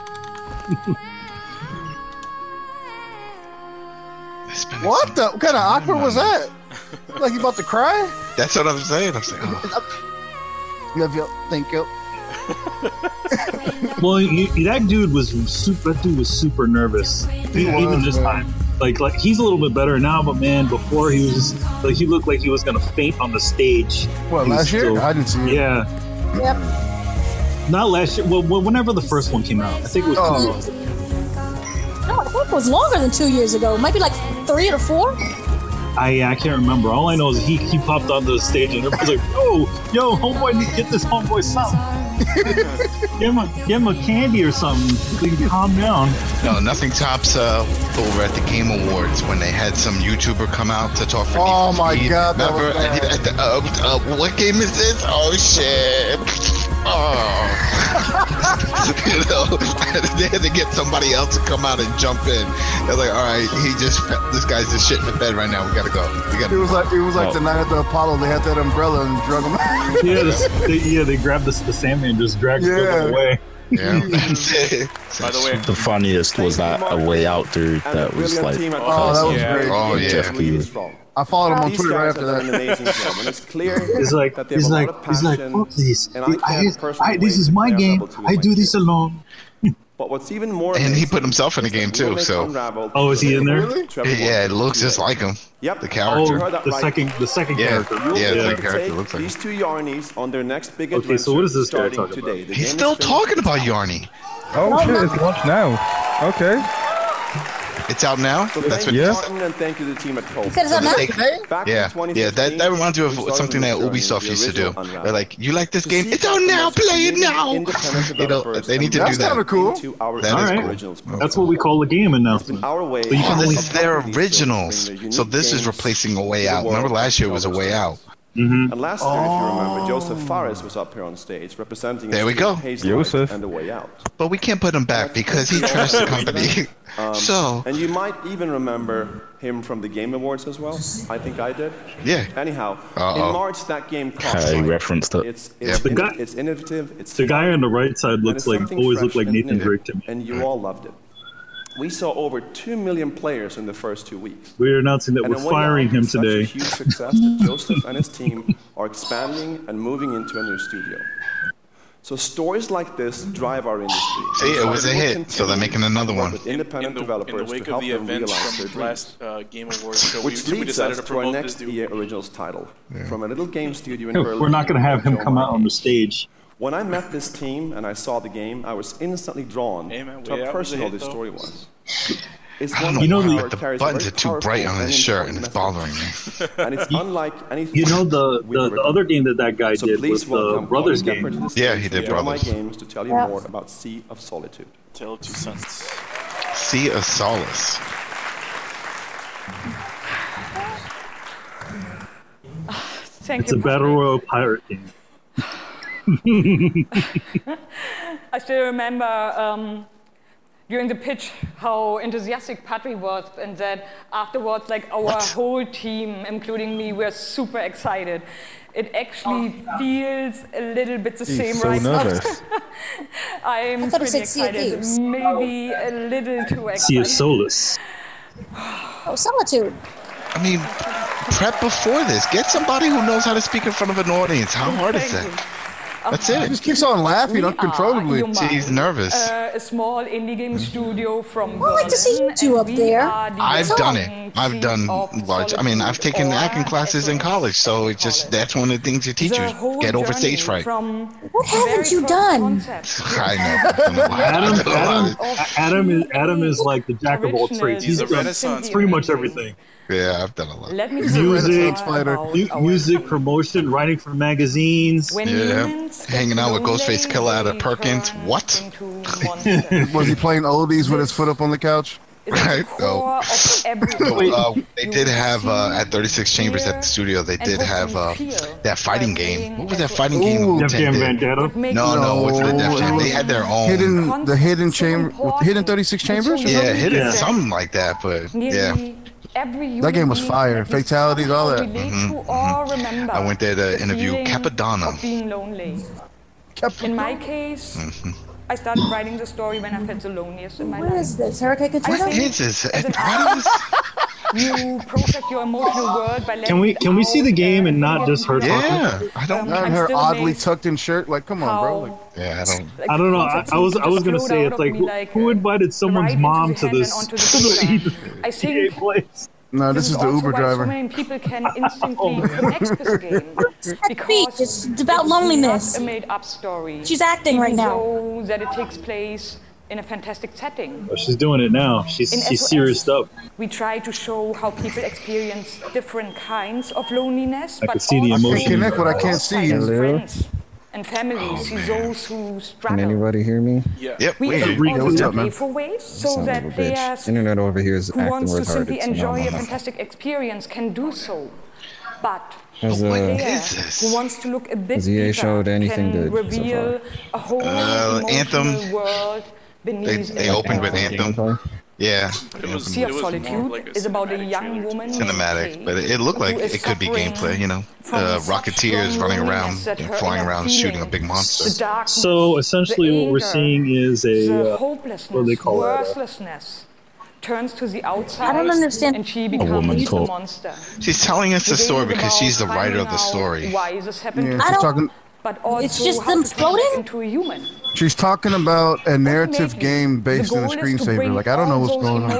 What the? What kind of awkward was that? Like you about to cry? That's what I'm saying. I'm saying. Oh. Love you. Thank you. Well, you, that dude was super. That dude was super nervous. He, was, even this man. time, like, like he's a little bit better now. But man, before he was like, he looked like he was gonna faint on the stage. What, He was last year? still- I didn't see it. Yeah, Yep. not last year. Well, well, whenever the first one came out, I think it was. Oh. two years ago. No, I think it was longer than two years ago. It might be like three or four. I I can't remember. All I know is he he popped onto the stage and everybody's like, "Yo, yo, homeboy, get this homeboy something. give him a give him a candy or something. So he can calm down." No, nothing tops uh, over at the Game Awards when they had some YouTuber come out to talk for Oh Need for my Speed. God, that Remember? was bad. At the, uh, uh, what game is this? Oh shit! Oh, you know, they had to get somebody else to come out and jump in. They're like, all right, he just this guy's just shit in the bed right now. We gotta go. We gotta. It was like it was like Oh. the night at the Apollo. They had that umbrella and drug him. Yeah, this, they, yeah, they grabbed the, the Sandman and just dragged Yeah. him away. Yeah, that's it. By the way, The funniest was that A Way Out dude that was like. Oh, that was Yeah. great. Oh yeah. Jeff Keighley. I followed him on These Twitter right guys after have done an that. amazing job, and it's clear He's like, that they have he's a like, lot of he's like, passion, fuck this. and I I, can't I, personally I, this wait is to my play game. Unravel two I with do my this kids. alone. But what's even more And he amazing put himself in the is game that we'll too. make So Unravel Oh, is he in there? Really? to everyone. yeah, it looks just like him. Yep. The Oh, character. heard that the right. second, the second Yeah. character. You'll Yeah, be it's able like to character take looks like these two Yarnies on their next big Okay, adventure so what is this guy starting talking today. about? The He's game still is finished. talking about Yarny. Oh shit, it's launched now. Okay. It's out now. So That's thank what. you, Yeah. Martin, and thank you to the team at Colt. Said it's out now? They- Back Yeah, in twenty yeah. fifteen, That that reminds you we of started something that this journey, Ubisoft the used to do. original Unravel. They're like, "You like this To game? see It's out now. customers Play it leading now." independent You know, developers they need to and do That's kinda that. cool. into our That is cool. originals. That's what we call the game, and now. It's been our way. But you can Well, only- it's their originals. So this is replacing A Way Out. Remember last year was A Way Out. Mm-hmm. And last year, if you remember, Joseph Fares was up here on stage representing There we go. Joseph. and the Way Out. But we can't put him back because he trashed the company. Um, So and you might even remember him from the Game Awards as well. I think I did. yeah. Anyhow, Uh-oh. in March that game cost. I referenced it. It's Yep. it's, The guy- it's innovative. It's The guy on the right side and looks it's like something always fresh looked like and Nathan new, Drake to me. and you all loved it. We saw over two million players in the first two weeks. We're announcing that And we're in Way firing Out him is such a today. huge success that Joseph and his team are expanding and moving into a new studio. So stories like this drive our industry. See, it And was a we'll hit, continue so they're making another to work one. with in, in, independent the, in developers the wake to of help the them events realize from their the dreams. last uh, Game Awards show, we, Which we leads decided us to to our promote next this E A dude. Originals title from a little game studio in Berlin. We're not going to have him Joe come out Martin. on the stage. When I met this team and I saw the game, I was instantly drawn Hey, man, to Way how Out was a personal hit, this though. story was. It's I don't one know You know why, the- but the carries a buttons very are too bright powerful on and his shirt and it's important bothering me. message. And it's unlike anything. You know the, we've the, ever the done. other game that that guy So did please was the welcome Brothers Colin Gepper game. to the Yeah, stage he did for All My Brothers. Games to tell you Yeah. more about Sea of Solitude. Tale of Two Sons. Sea of Solace. Thank It's you. a battle royale pirate game. I still remember um, during the pitch how enthusiastic Patrick was, and that afterwards, like our what? whole team, including me, were super excited. It actually feels a little bit the He's same so right nervous. now. I'm I thought it pretty said Sea of excited, Thieves. maybe a little too excited. Sea of Solus. Oh, Solitude. I mean, prep before this. Get somebody who knows how to speak in front of an audience. How hard is that? That's it. He just keeps on laughing We uncontrollably. are Human, He's nervous. Uh, a small indie game studio from I like to see you two up there. I've done it. I've done large. I mean, I've taken acting classes in college, so it's just that's one of the things you teach you. Get over stage fright. What haven't you done? I know. Adam, Adam, Adam is Adam is like the jack of all trades. He's a done Renaissance pretty much everything. Yeah, I've done a lot. Let me Music, fighter. mu- music promotion, writing for magazines. Yeah, hanging out with Ghostface Killer at a Perkins. What? Was he playing oldies with his foot up on the couch? Right. Oh. So, uh, they did have uh, at thirty-six Chambers at the studio. They did have uh, that fighting game. What was that fighting game? Ooh, Wu-Tang Def Jam did? Vendetta. No, no, it wasn't a Def Jam. They had their own. Hidden, the hidden chamber, hidden thirty-six chambers. Or Yeah, something? hidden Yeah. something like that. But yeah, That game was fire. Fatalities, all that. Mhm, mhm. I went there to interview Capadonna. Being lonely. In my case, Mhm. I started writing the story when I felt the loneliest in my What life. is this? Hurricane I Katrina? What is this? as an What is this? You project your emotional world by letting Can we can we see the game and not just her talking? Yeah, I don't Not I'm her still oddly amazed tucked in shirt. Like, come on, bro. Like, Yeah, I don't. Like, I don't know. I, concept I was seems I was to gonna explode say out it's of like me who, like, who invited someone's right mom into to the this hand and onto the to the computer. E- I E A think place? no, this is the also Uber why so driver. many people can instantly connect with the game because It's about loneliness. It's not a made-up story. She's acting right even now. though that it takes place in a fantastic setting. Oh, she's doing it now. She's In she's S O S, serious up. We try to show how people experience different kinds of loneliness, I but can see the also emotion. Connect what I can't see. outside Hello? friends and families, see those who Can struggle. anybody hear me? Yeah. Yep. We we Every- agree. Yeah, what's up, man? pay for ways so Son of a that bitch. players Internet over here is who acting wants to simply retarded. so now enjoy I'm a on. fantastic experience can do so. But Has, What uh, player is this? who wants to look a bit Has E A deeper showed anything can good so reveal a whole Uh, emotional Anthem. world They beneath they it opened with all. Anthem. Gameplay? Yeah. It was, Sea it of was more Solitude like a is about a cinematic young trailer. woman named Cinematic, Kay, but it looked like who is it could be suffering gameplay. You know, from uh, such Rocketeers strong running around, loneliness that and her flying inner around, shooting a big feelings, monster. the darkness, So essentially, the what we're anger, seeing is a the uh, what do they hopelessness, call it? Uh, worthlessness turns to the outside. I don't understand. And she woman becomes the talk. monster. She's telling us the game story is because about she's the writer of the finding out story. Why this happened Yeah, to I she's her, don't- talking. but also It's just how them to turn back floating? into a human. She's talking about a narrative Ultimately, game the based in a goal is to screensaver. bring Like, I don't know all what's those going on.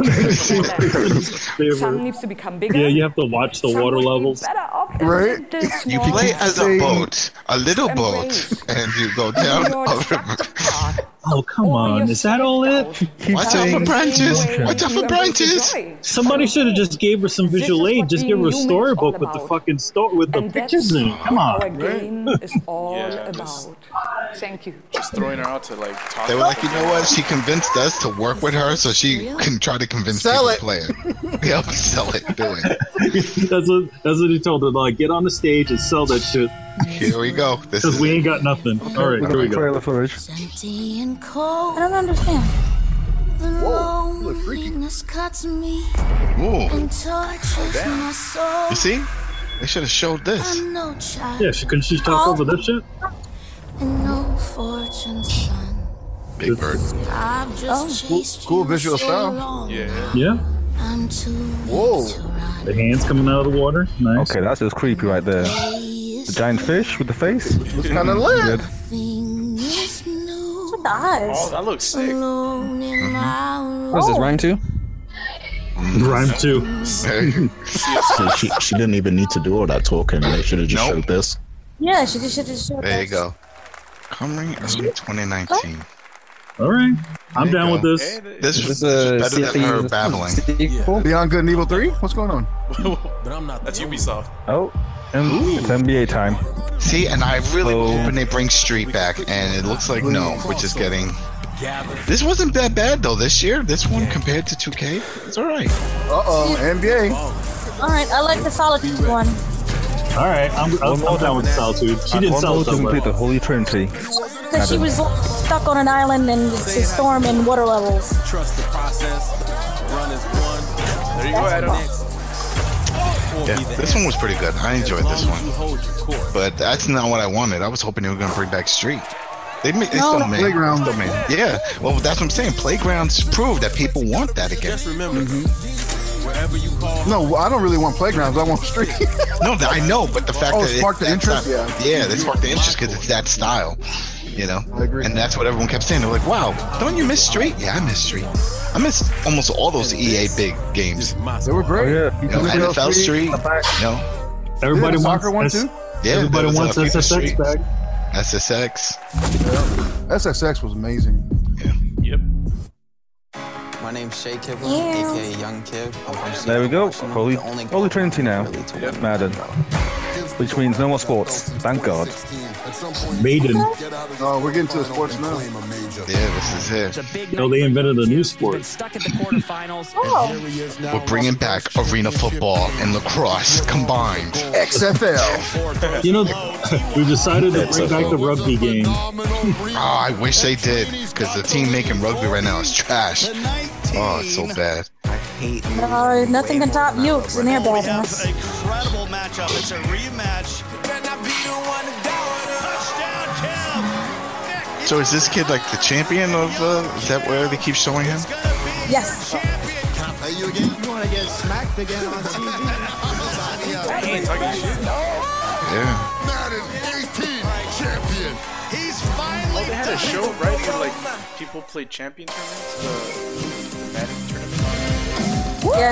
emotions together. Some Favorite. needs to become bigger. Yeah, you have to watch the some water would be levels. better off as Right? little You small play as a saying- boat, a little to boat, embrace. and you go down your a river. destructive part, Oh come or on! your Is that all it? self-doubt. Watch out for The branches! same way Watch out you for embrace the branches! joy. Somebody should have just gave her some This visual is aid. what Just give her a being human is all storybook with the about. fucking story with the And pictures that's in it. Come what our on. game is all Yeah, about. just- Thank you. Just throwing her out to like talk. They were about like, you the know game. what? She convinced us to work with her so she can try to convince Sell people it. to play it. Yep, sell it. Do it. that's what that's what he told her. Like, get on the stage and sell that shit. Here we go. This Because is we ain't got nothing. All right, here we go. Trailer footage. Empty and cold. I don't understand. The loneliness cuts me Ooh. and tortures my soul. You see? They should have showed this. I'm no child Yeah, she couldn't she talk over this shit? and no fortune son. Big Bird. I've just Cool, chased cool you visual so style. long. Yeah. Yeah. I'm too Whoa. The hands coming out of the water. Nice. Okay, that's just creepy right there. The giant fish with the face. Looks kind of lit. Good. With the eyes. Oh, that looks sick. Alone in my What is this, Rhyme two? Rhyme two. So she, she didn't even need to do all that talking. They should have just Nope. showed this. Yeah, she just should have showed There you us. go. Coming early twenty nineteen. All right, I'm There you down go. with this. Hey, they- This Is was this a better than her sequel? babbling. Sequel? Beyond Good and Evil three? What's going on? That's Ubisoft. Oh, and it's N B A time. See, and I really was Oh. hoping they bring Street back, and it looks like no, we're just getting. This wasn't that bad though this year. This one compared to two K, it's all right. Uh oh, N B A. All right, I like the Solitude one. All right, I'm, I'm, I'm down with Solitude. She didn't sell so complete the well. Holy Trinity. Because she was stuck on an island and it's a storm and water levels. Trust the process. Run is one. There you go, Adam. Yeah, this one was pretty good. I enjoyed this one, but that's not what I wanted. I was hoping they were gonna bring back Street. They, they No, still made Playground. Still made, yeah, well, that's what I'm saying. Playgrounds prove that people want that again. Just remember, Mm-hmm. wherever you call. No, I don't really want playgrounds. I want street. No, I know, but the fact Oh, that sparked it, the interest? yeah, yeah, they sparked the interest because it's that style, you know. I agree. And that's what everyone kept saying. They're like, "Wow, don't you miss Street?" Yeah, I miss Street. I miss almost all those E A big games. They were great. Oh, yeah. You know, N F L Street. No. Everybody Did the wants soccer one S- too? Yeah, Everybody there was, wants uh, S S X Street. back. S S X. S S X was amazing. Yep. My name's Shay Kibler, Yeah. aka Young Kib. I'm from There we go. Seattle, Holy, the only Holy Trinity now. really to win. Madden. Which means no more sports. Thank God. Maiden. Oh, we're getting to the sports now. Yeah, this is it. No, they invented a new sport. Stuck at the quarterfinals. Oh. We're bringing back arena football and lacrosse combined. X F L. You know, we decided to bring back the rugby game. Oh, I wish they did, because the team making rugby right now is trash. Oh, it's so bad. No, nothing can top Ukes and their badness. Incredible matchup. It's a rematch. So is this kid like the champion of, uh, is that where they keep showing him? Yes. Hey, you again? You want to get smacked again on T V? Yeah. Madden eighteen champion. He's finally. Oh, they had a show, right? Where like people played champion tournaments, the, the Madden tournament. Yes.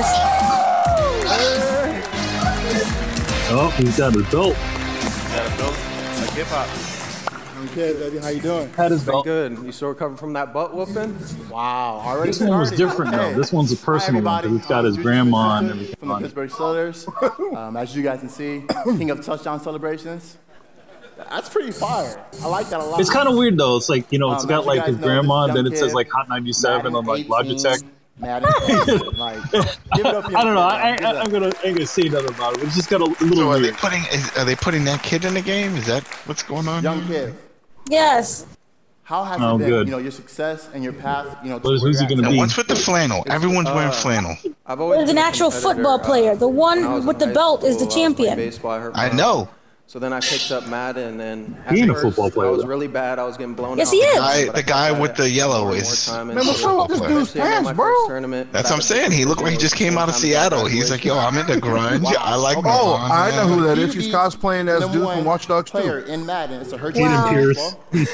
Oh, he's got his belt. Got a belt like hip hop. Okay, baby, how you doing? Had his Been belt. good. You still recovering from that butt whooping? Wow, already This one was started. different Okay. though. This one's a personal one because it's got his grandma and everything From the on it. Pittsburgh Steelers. Um, as you guys can see, king of touchdown celebrations. That's pretty fire. I like that a lot. It's kind of weird though. It's like, you know, it's Um, got as you like guys his know, grandma, this then young it says kid, like Hot ninety-seven on like Logitech. Madden eighteen, like, give it up for I don't know. young I, kid, I, man. I'm gonna, I ain't gonna say nothing about it. It's just got a little So are they weird. putting, is, are they putting that kid in the game? Is that what's going on? Young kid. Yes. How has Oh, it been? good. You know, your success and your path. You know, What is- to who's where he you're gonna at. And what's with the flannel? Everyone's wearing Uh, flannel. I've always There's an been a actual competitor. football player. The When I one was with in the high belt is the school, I was playing champion. baseball. I hurt I my know. arm. So then I picked up Madden, and at He ain't a first, football player, I was though. really bad. I was getting blown Yes, out. he is. The guy, But the I guy kept with at the it yellow more and is. more time, Man, and what's so wrong with this eventually dude's I won pants, my bro? first tournament. That's what I'm saying. He looked like he just came out of Seattle. He's like, yo, I'm into grunge. I like my Oh, mom, I man. know who that is. He He's be cosplaying as number dude one from Watch Dogs player two. in Madden. It's a Hercules. Aiden Wow. Pierce.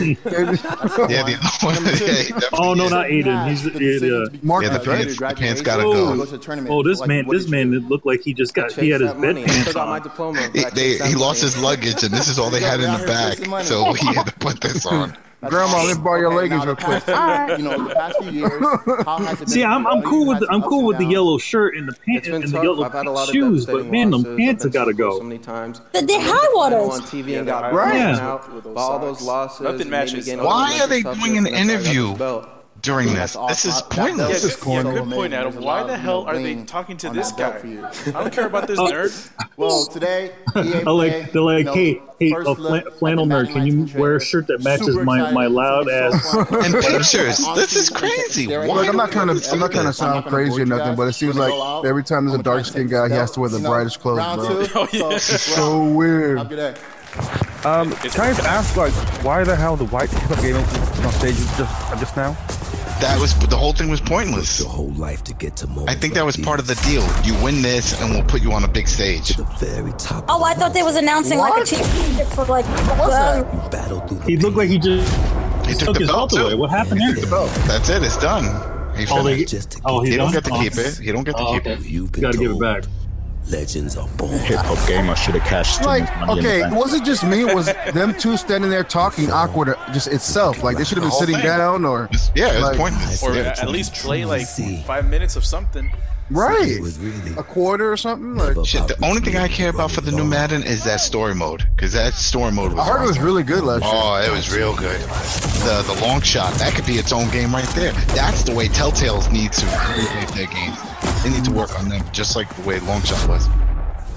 Yeah, the other one. Yeah, he definitely Oh no, is. not Aiden. He's the, yeah, yeah. Mark Yeah, the is right. pants, the pants gotta Oh. go. Oh, this man, this man, it looked like he just got. He had his bed I pants still got my on. diploma. He, but I they, chased that he lost money. his luggage, and this is all they had in the back. So he had to put this on. Grandma, let me borrow your Okay, leggings now real the quick. past, you know, the past few years, how has it been? See, I'm I'm You know, cool you with had the, I'm some cool ups with the and yellow shirt and the pants It's been and the tough. yellow I've had a lot of shoes, devastating but man, them losses. pants I've have been got to so go. many times. But they're I high went waters. on T V and got Right. blown Yeah. out by all those losses. Nothing and made me matches. gain Why all the are they mental doing an toughness, and that's why I got interview this belt. during this? This is pointless. Yeah, This is good, yeah, corny. good point, Adam. Why the hell are they talking to this guy? I don't care about this nerd. Well, today, E A I like, they're like, hey, hey, first a look fla- at flannel the nerd, Madden can you nineteen wear a trailer. shirt that matches Super my, excited. my loud It's ass? so fun. And But pictures. honestly, This is crazy. they're Why? Look, I'm not trying to. I'm not trying to I'm sound not gonna crazy or bore you nothing, guys. but it seems We're like gonna go out. every time there's a I'm gonna dark try skinned to guy, he take has to wear the you know, brightest clothes, round bro. two. Oh, yeah. So, So weird. have a good day. Um, can I just ask, like, why the hell the white hip-hop game on stage just just now? That was the whole thing was pointless. Your whole life to get to moments I think that was like part of the deal. You win this, and we'll put you on a big stage. the very top. Oh, I thought they was announcing like a championship for like. Uh, You battle through the He looked like he just He took took the his belt belt away. too. What happened He there? took the belt. That's it. It's done. He Oh, they, finished. just to oh, keep he's He don't done? get to Oh, keep it. He don't get to oh, keep okay. it. You've been Gotta give it told back. legends are born. Hip hop game, I should have cashed in Like, this money in okay, the bank. was it just me? Was them two standing there talking awkward just itself? Like they should have been The whole sitting thing. down or Yeah, it was like, pointless. Or Yeah. at least play like five minutes of something. right, was really a quarter or something. Like Shit, the only thing I care about for the new Madden is that story mode, because that story mode was. I heard it was awesome. really good last year. Oh, it was real good. The the long shot, that could be its own game right there. That's the way Telltales need to make their games. They need to work on them, just like the way long shot was.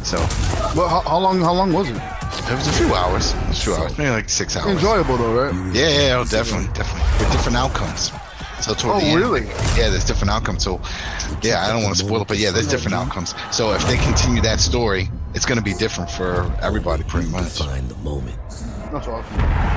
So, well, how, how long? How long was it? It was a few hours. A few hours, maybe like six hours. Enjoyable though, right? Yeah, yeah, yeah, definitely, definitely. With different outcomes. So toward Oh, the end, really? yeah, there's different outcomes. So, yeah, I don't want to spoil it, but yeah, there's different outcomes. So if they continue that story, it's going to be different for everybody, pretty much. Find the moment. That's awesome.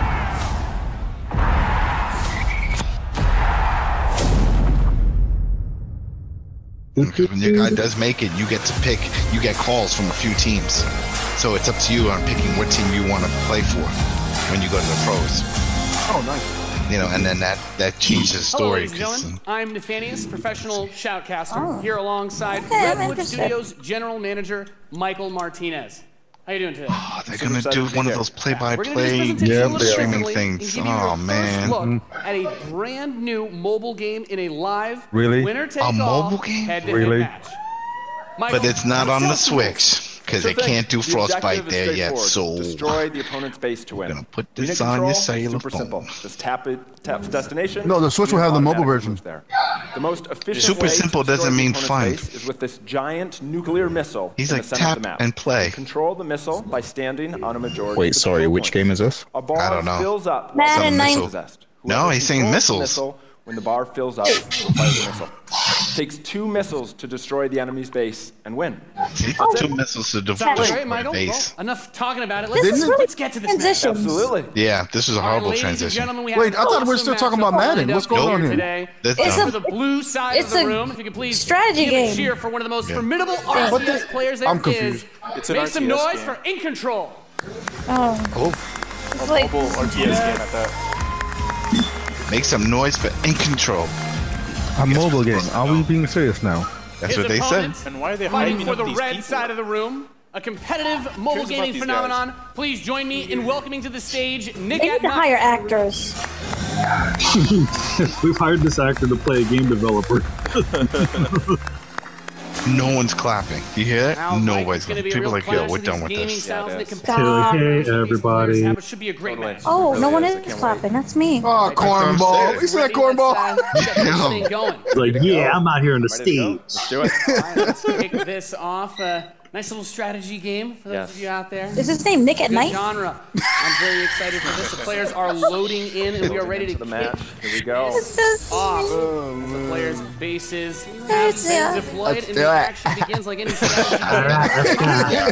Because when your guy does make it, you get to pick. You get calls from a few teams, so it's up to you on picking what team you want to play for when you go to the pros. Oh, nice. You know, and then that that changes the Hello, story. ladies and 'cause, gentlemen. I'm Nathanius, professional shoutcaster, Oh. here alongside Okay, I'm Redwood interested. Studios General Manager Michael Martinez. How you doing today? Oh, they're gonna do one of those We're gonna do play-by-play this presentation a little streaming differently things. and give you Oh your man! First look at a brand new mobile game in a live Really? winner take A all mobile game? head-to-head Really? match. Michael, But it's not on the what's up? Switch because they Sure thing. can't do The Frostbite objective is there yet. straightforward. So destroy the opponent's base to win. gonna put Unit this on your control, cellular super phone. simple. Just tap it, tap the destination. No, the Switch will have the mobile version. There. The most efficient Super way to simple destroy doesn't the mean opponent's fun. base is with this giant nuclear missile. He's in like the center of tap the map. and play. Control the missile by standing on a majority. Wait, of the sorry, control which points. game is this? A bar I don't know. fills up. Madden while the missile nine- is possessed. No, Whoever he's saying controls the missiles. missile, when the bar fills up, will fire the missile. Takes two missiles to destroy the enemy's base and win. See, Oh. two missiles to Sounds deflect great, Michael. the Well, base. enough talking about it. Let's, This is really let's get to this match. transitions. Absolutely. Yeah, this was a All right, horrible ladies and transition. gentlemen, we Wait, have I thought we were an still awesome talking about matchup Madden. lined What's up going on here? Today. That's It's dumb. For the blue side it's of the a room, if you could please strategy give game. a cheer for one of the most Yeah. formidable What R T the- S players there I'm is. confused. It's an Make some R T S noise game. for In Control. Oh, Oh, it's like Mobile R T S game at that. make some noise for In Control. A mobile game. Are we being serious now? That's His what they said. opponent, And why are they fighting hyping for up the these red people? side of the room, a competitive mobile Cares about gaming these phenomenon. Please join me in welcoming to the stage Nick they need at to Night. hire actors. We've hired this actor to play a game developer. No one's clapping. You hear that? Now, No Mike, one's it's gonna clapping. be a People real are like, yo, clash we're of done these with gaming this. styles and the Stop. competitive Hey, everybody. It should be a great match. Oh, no one is. I is can't clapping. That's me. Oh, cornball. He said Ready? cornball. Let's, uh, get this thing going. It's like, yeah, I'm out here on the Ready to go? stage. Let's do it. All right, let's kick this off. A nice little strategy game for those Yes. of you out there. Is his name Nick at Good Night? genre. I'm very excited for this. The players are loading in, and we are ready to Into the kick match. Here we go. It's so off. sweet. The players' bases have Let's do been it. deployed, Let's and do the it. action begins like any strategy All game. right, let's go.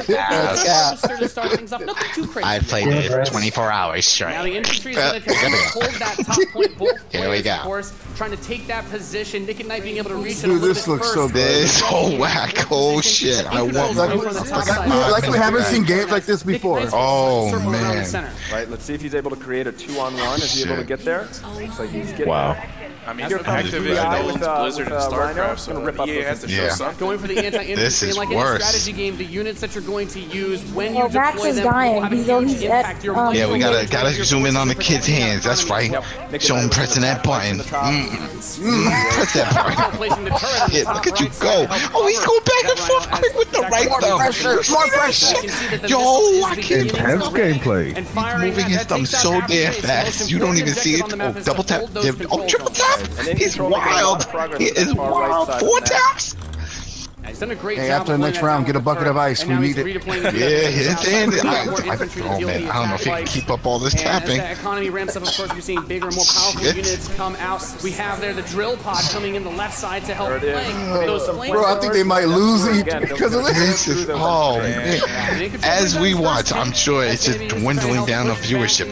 Yes. Just to start things off, nothing too crazy. I played it twenty-four hours straight. Now the infantry is going to continue to hold that top point. Both Here we players, go. of course, trying to take that position. Nick and Knight being able to reach it a Dude, little this bit looks first. so good. This whole whack. Oh shit. I want Like, one. like, like, like we haven't seen games like this before. Oh, Circle around the man. center. Right, let's see if he's able to create a two-on-one. Is he able to Shit. get there? Looks like he's getting Wow. there. I mean, Here comes the guy Activision owns with, uh, Blizzard with, and uh, Rhino. StarCraft, so Gonna rip up E A those has to show Yeah. something. Going for the anti-infantry, This is and like worse. any strategy game, the units that you're going to use when you Well, Max deploy is them dying. will have a He's always huge at, impact. Your um, Yeah, we money gotta will gotta your zoom in on the forces kid's protecting hands. That's right. Nick Show him and Knight pressing with that the button. top. Mm. Mm. Press that button. Placing the turret on the Shit, top look at you right go. side to help Oh, he's cover going back and that forth Rhino quick with the as right exactly thumb. pressure, More pressure. You can see that the Yo, missile is I beginning can't. to Intense rip gameplay. and firing Moving at his that thumb takes out so half the damn base. The fast. most You don't important even see objective it. on the map Oh, is to double tap. hold those Yeah, control oh, triple zones. tap. And in He's control, making a lot wild. of progress He on that is far right wild. side of Four the map. taps. He's done a great Hey, job after of the playing next that round, down get a with bucket the of turret. ice. And We now he's need it. redeploying the Yeah, units his to the hand. south I, side, more I, infantry to oh deal man, the I don't know if he attack can fight. keep up all this And tapping. as the economy ramps up, of course, we're seeing bigger and more powerful Shit. units come out. We have there the drill pod coming in the left side to help There it is. flank those flank Bro, I think they might lose each because of this. This is oh man. As we watch, I'm sure it's just dwindling down of viewership.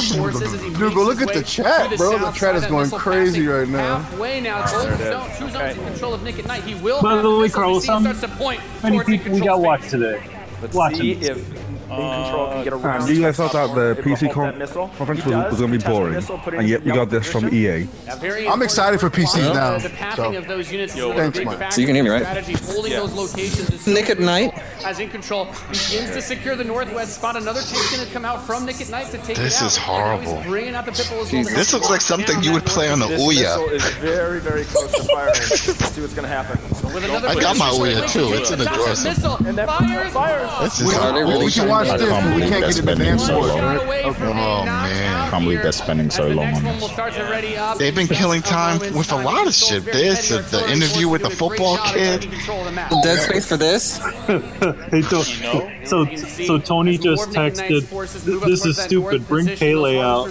Dude, go look at the chat, bro. The chat is going crazy right now. Halfway now, two zones in control of Nick at Night. He will By have the way, missile Carlos, to how starts to point many towards the people we control got watched space. today? Let's Watching. see if In Control can get around. Um, you guys thought that the P C Able to hold con- that missile. conference He was, does. was going to be Contest the boring, missile, putting and it yet in we the got this from E A. Yeah, very I'm excited for P Cs important. now. The passing So. of those units Yo, is a thanks, big Mike. factor So you can hear me, in right? strategy. Holding Yeah. those locations is so Nick at Night. As In Control begins to secure the northwest spot, another tank's going to come out from Nick at Night to take This it out. is And now horrible. he's bringing out the Pitbull as well to This help looks like lock something down you that would play on the northwest This missile Ouya. is very, very close to firing. Let's see what's going to happen. With another I got my position, Ouya Blake too. takes It's in the the top drawer of the somewhere. missile, And that fires. fires. This is Are they really We can trying watch I this, can't but we believe can't they're get an spending advance so for it, long. right? Okay. Oh man. I can't believe they're spending so long on this. They've been killing time with a lot of shit. This, the, the interview with the football kid. Dead Space for this? Hey, so, so, so Tony just texted, "This is stupid. Bring Pele out."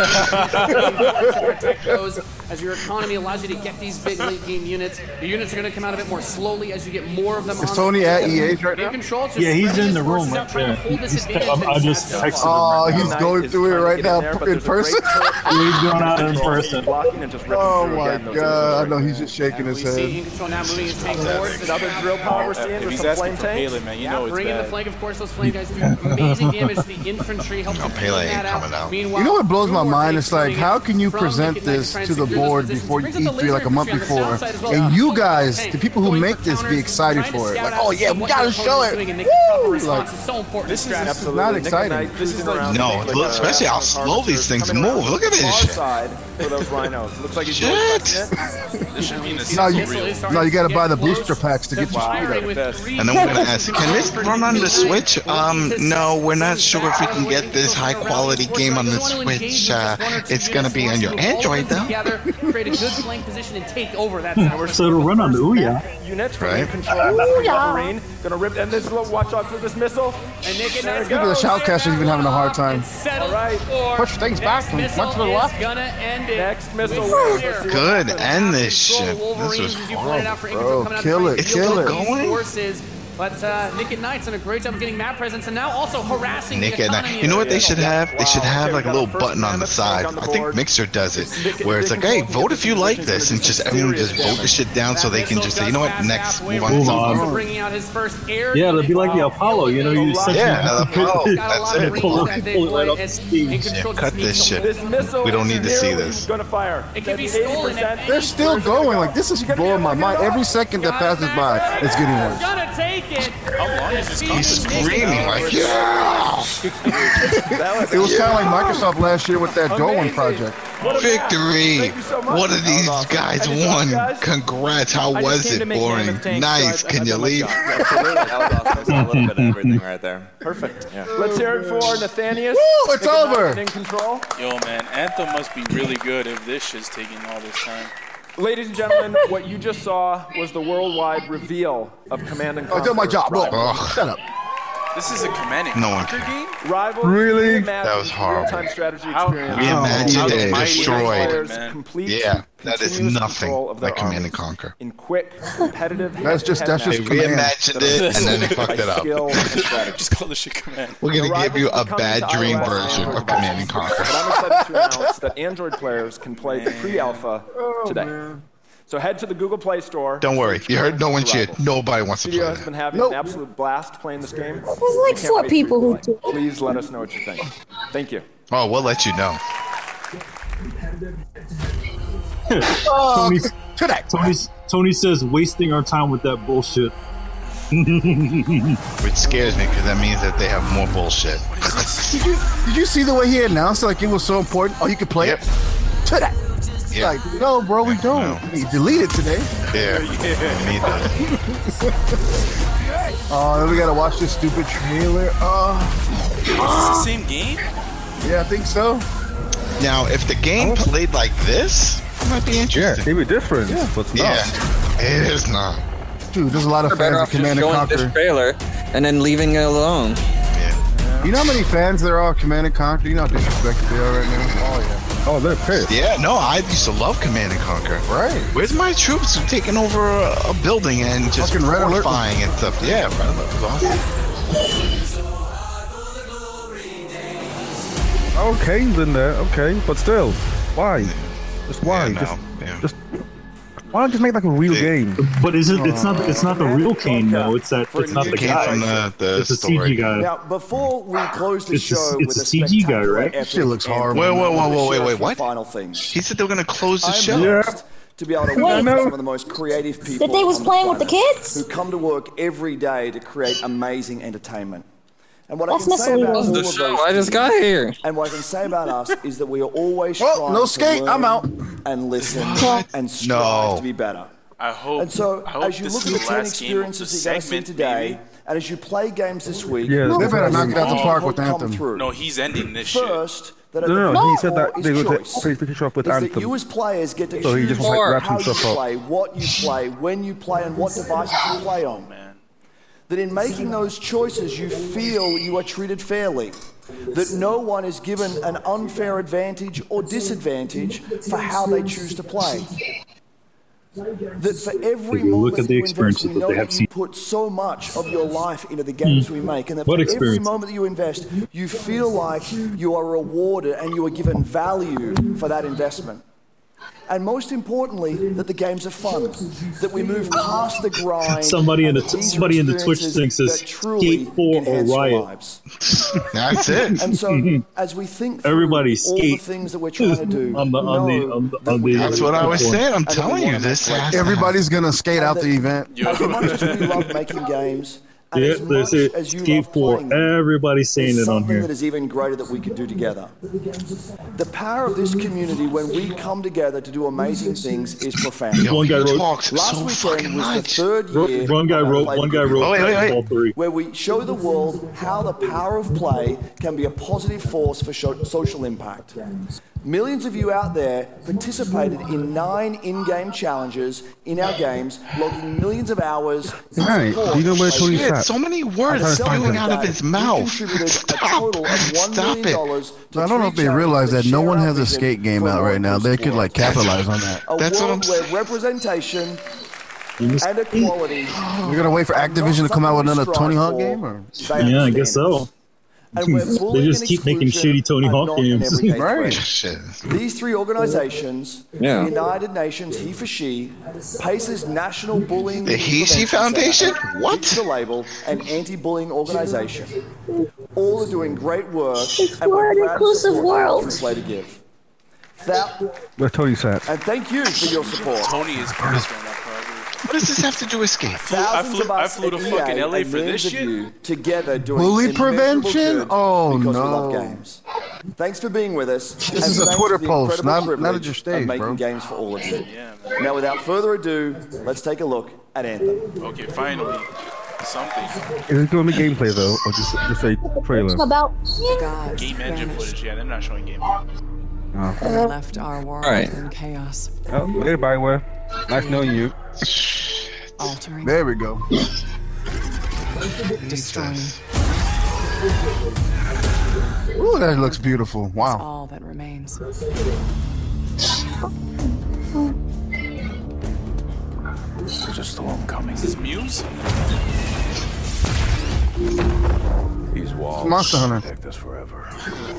As your economy allows you to get these big late game units, the units are going to come out a bit more slowly as you get more of them. Is on Tony the at field. E A's right In now? control, just Yeah, he's spread in the his room forces right out, trying to there. hold this He's- advantage I, I just that texted him. Oh, right he's now. going through it right now in person. Yeah, he's going out in person. Oh my god! I know he's just shaking his head. In control now, moving his tank towards Another drill power we're seeing If with he's some asking flame for tanks. Pele, man, you Yeah, know it's bring in the bad. flank, of course. Those flame guys do amazing damage to the infantry. Help No, to Pele clean ain't that coming out. Meanwhile, You know what blows my two more mind? tanks It's like, coming how in can you from present Lincoln Knights this trying to the secure those board positions. before Brings up E the three like a month laser infantry on the before, south side as well. and you Uh, guys, tank the people who going make for this, be counters, excited trying to for it? scout Like, out oh to yeah, see we what gotta your show opponent is it. doing and make the proper Woo! response Like, is so important. This is Strap. Absolutely. Not exciting. This is like No, look, especially how slow these things move. Look at this shit. side for those rhinos. Looks like he's Shit. This should mean No, you, real. no, you gotta buy the booster packs to get your speed up. And then we're gonna ask, can this run on the Switch? Um, no, we're not sure if we can get this high quality game on the Switch. Uh, it's gonna be on your Android though. Together, create a good flank position and take over that. So it'll run on the Ouya. Units from Right. control. Ouya. Marine gonna rip, and this little watch out for this missile. And Nick and There Nice it Look at the goes. shoutcasters even having a hard time. Settle All right. for Push things back next from missile much to the is left. gonna end it. Next missile. With Let's see what Good, happens. end this Control shit. This Wolverines, was as you pointed out, for Ingram Bro, coming out kill to it, try to kill deal it. with these Going? forces. But uh, Nick and Knight's done a great job of getting map presence and now also harassing Nick the and economy. I, you know what they should have? They should Wow, have okay, like a we got little our first button on the mammoth side. tank on the I think board. Mixer does it, Nick- where it's Nick like, hey, and vote if you like Wolverine this, and just some everyone serious just vote the damage. shit down so they can just say, you know what, next, move on to Move something. on. Bringing out his first air Yeah, it'll be like the Wow. Apollo. You know, you Yeah, set Yeah, your- the Apollo. Got a lot That's of it. Pull range it- that they pull it right play off and- the steam. and control Yeah, cut just this needs shit. This missile. We don't need to see nearly this. Gonna fire. It can be That's eighty stolen percent. at They're still going. Like, this is blowing my mind. Every second that passes by, it's getting worse. Gonna take it. How long is this He's conference? screaming like, yeah! That was It was kind of like Microsoft last year with that Dolan Amazing. project. What a Victory! Thank you so much. What of these That was awesome. guys I just won? thought, guys, Congrats! How I just was came to it? make Boring. Mammoth tanks, Nice. so I- Can I've you done my leave? job. Absolutely, that was awesome. That was a little bit of everything right there. Perfect. Let's hear it for Nathanius. Woo, it's Nick and over. Knight In control. Yo, man, Anthem must be really good if this shit's taking all this time. Ladies and gentlemen, what you just saw was the worldwide reveal of Command and I Conquer. did my job. Look, Ugh. shut up. This is a Command and No one Conquer game? Rivals Really? reimagined That was horrible. real-time strategy How- experience. Reimagined Oh, and how destroyed. mighty, man. Complete Yeah, that is continuous nothing control of their like Command armies and Conquer. in quick, competitive. That's just- that's head-to-head just They Command. reimagined that are it and then they fueled fucked by it up. skill and strategy. Just call this shit Command. We're gonna The give you rivals a are coming bad to dream iOS and version Android of Command and Conquer. But I'm excited to announce that Android players can play the pre-alpha today. So head to the Google Play Store. Don't worry, you heard no one cheered. Rivals. Nobody wants to Studio play has that. been having Nope. an absolute blast playing this game. There's like We can't four wait for people you who to do. play. Please let us know what you think. Thank you. Oh, we'll let you know. Tony, Today. Tony, Tony says wasting our time with that bullshit. Which scares me because that means that they have more bullshit. Did you, did you see the way he announced it like it was so important? Oh, you could play Yep. it today. Yeah. Like, no, bro, we don't. No. We delete it today. Yeah. I need that. Oh, then we gotta watch this stupid trailer. Oh, Is this the same game? yeah, I think so. Now, if the game played like this, it might be Yeah, interesting. it'd be different, but it's Yeah, not. it is not. Dude, there's a lot of They're better fans of off just Command and showing this Conquer. trailer and then leaving it alone. You know how many fans there are of Command and Conquer? You know how disrespected they are right now? Oh, yeah. Oh, they're pissed. Yeah, no, I used to love Command and Conquer. Right. Where's my troops taking over a, a building and just Fucking Red Alert. fortifying and stuff? Yeah, Red Alert was awesome. Oh, Kane's in there, okay, but still, why? Just why? Yeah, no, just, yeah. just why not just make like a real They- game? But is it? It's not. It's not the real Kane though. It's that. It's not the It came guy. from the, the It's a C story. G guy. Now, before we close the It's a- show it's with a a C G guy, spectacular right? epic Shit looks anthem, horrible. Wait, wait, I wait, wanna wait, share wait, a wait, few what? Final things. He said they were going to close the I'm show. blessed to be able to work Wait. with some of the most creative people That they was on the playing with the planet kids? who come to work every day to create amazing entertainment. And what That's I can say Mister about Lee. all The of show, those I just got teams, here. and what I can say about us is that we are always Oh, trying no to skate, learn I'm out. and listen and strive No. to be better. I hope. And so, I hope as you this look is at the the ten last game of the experiences you're going to see segment, today, maybe. and as you play games this week, Yeah, They better knock it out the park with come Anthem. through. No, he's ending this First, that at No, the no, no. He said core that is they would choice. play finish off with Is that Anthem. you as players get to So he choose just like wrapped how you himself up. play, what you play, when you play, and what devices you play on. That in making those choices, you feel you are treated fairly. That no one is given an unfair advantage or disadvantage for how they choose to play. That for every If you moment look at the you invest, experiences we that know they that have you seen. put so much of your life into the games Mm. we make, and that What for every experience? moment that you invest, you feel like you are rewarded and you are given value for that investment. And most importantly, that the games are fun, that we move past the grind. Somebody in the and these somebody in the Twitch experiences thing says that truly Skate four or enhance your Riot. lives. That's it. And so, as we think through Everybody all the skate things that we're trying to do, on the on the know on the, that on we the have That's what I was saying. I'm and that we telling you, wanna this make has to Everybody's gonna skate out the event. As much as we love making games, and Yeah, as that's much it. as you Skate love four. playing, Everybody's saying there's it on something here. that is even greater that we could do together. The power of this community when we come together to do amazing things is profound. Yo, One guy he wrote- talks Last so weekend fucking was the much. third Ro- year One guy of our wrote. Play One guy Together, wrote. Oh, wait, wait, wait. all three. where we show the world how the power of play can be a positive force for sho- social impact. Millions of you out there participated in nine in-game challenges in our games, logging millions of hours. in Right. support Do you know where by Tony's Shit, at? so many and words celebrate spewing out of that, his we mouth. contributed Stop. a total of one Stop million it. dollars to I don't know if three they realize that charities no share one our has a vision skate game for a out more right now. They inclusive could like world. capitalize on that. A That's what world I'm where saying. representation You just- and equality. We're gonna wait for are not Activision to come out with something we another Tony strive Hawk for, game, or they Yeah, are I guess so. standards. And where They bullying just and keep making exclusion shitty Tony are Hawk not an games. everyday Right. threat. Shit. These three organizations, Yeah. the United Nations He for She, Pace's National Bullying The He She Prevention Foundation? Center, What? Digital Label, and Anti-Bullying Organization. All are doing great work, It's and for we're an proud to inclusive support world. them through Play to Give. That, Where Tony's at? and thank you for your support. Tony is pissed right now, probably. What does this have to do with skate? I Thousands flew, of I us flew to at fucking E A L A and for millions this of shit. you together doing Bully immeasurable prevention? good Oh, because we love no. games. Thanks for being with us. This and is a thanks Twitter for the post, incredible not- not privilege at your stage, of making bro. games for all of you. Yeah, man. Now, without further ado, let's take a look at Anthem. Okay, finally. Something. Is it going to be gameplay though, or just just a trailer? About Game engine footage. Yeah, they're not showing game. Oh. We left our world Right. in chaos, Oh, hey, Bioware. Nice knowing you. altering, there we go. destroying. Ooh, that looks beautiful. It's Wow. all that remains. There's a storm coming. Is this Muse? These walls Monster Hunter. protect us forever.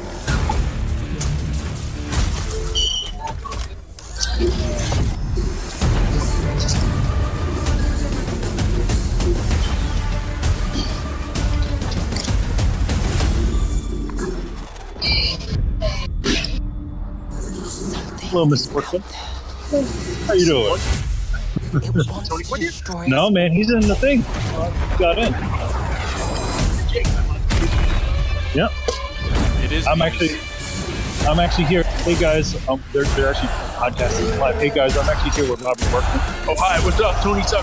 Hello, Mister Portman. How you doing? No, man, he's in the thing. Got in. Yep. It is. I'm Muse. actually, I'm actually here. Hey guys, um, they're they're actually podcasting live. Hey guys, I'm actually here with Robert Workman. Oh hi, what's up, Tony Tuck?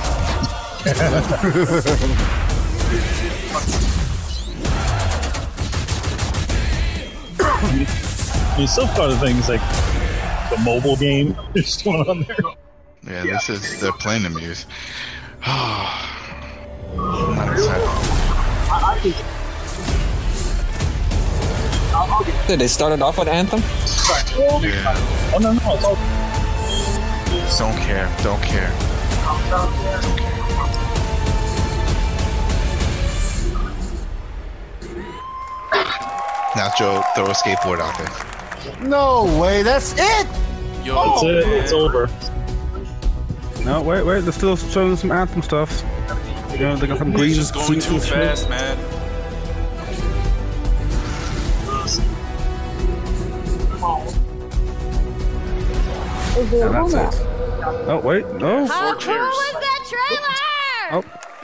I mean, so far the thing's like the mobile game is going on there. Yeah, this is they're playing the Muse. I'm not excited. Did they started off with Anthem? Yeah. Oh no, no, it's all. Don't care. Don't care. Don't care. Nacho, throw a skateboard out there. No way. That's it. Yo, That's it. It's over. No, wait, wait. They're still showing some Anthem stuff. You know, they got some green. He's just going too suits. fast, man. And that's it. Oh wait, no. Four chairs. that trailer? Oh,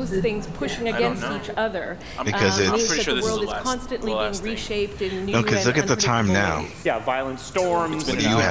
those things pushing I don't against know. each other Because um, it's- means I'm pretty that sure the this is world the is last- constantly the being last thing. reshaped in new No, because and look at the time unpredictable now. ways. Yeah, violent storms. What do you uh,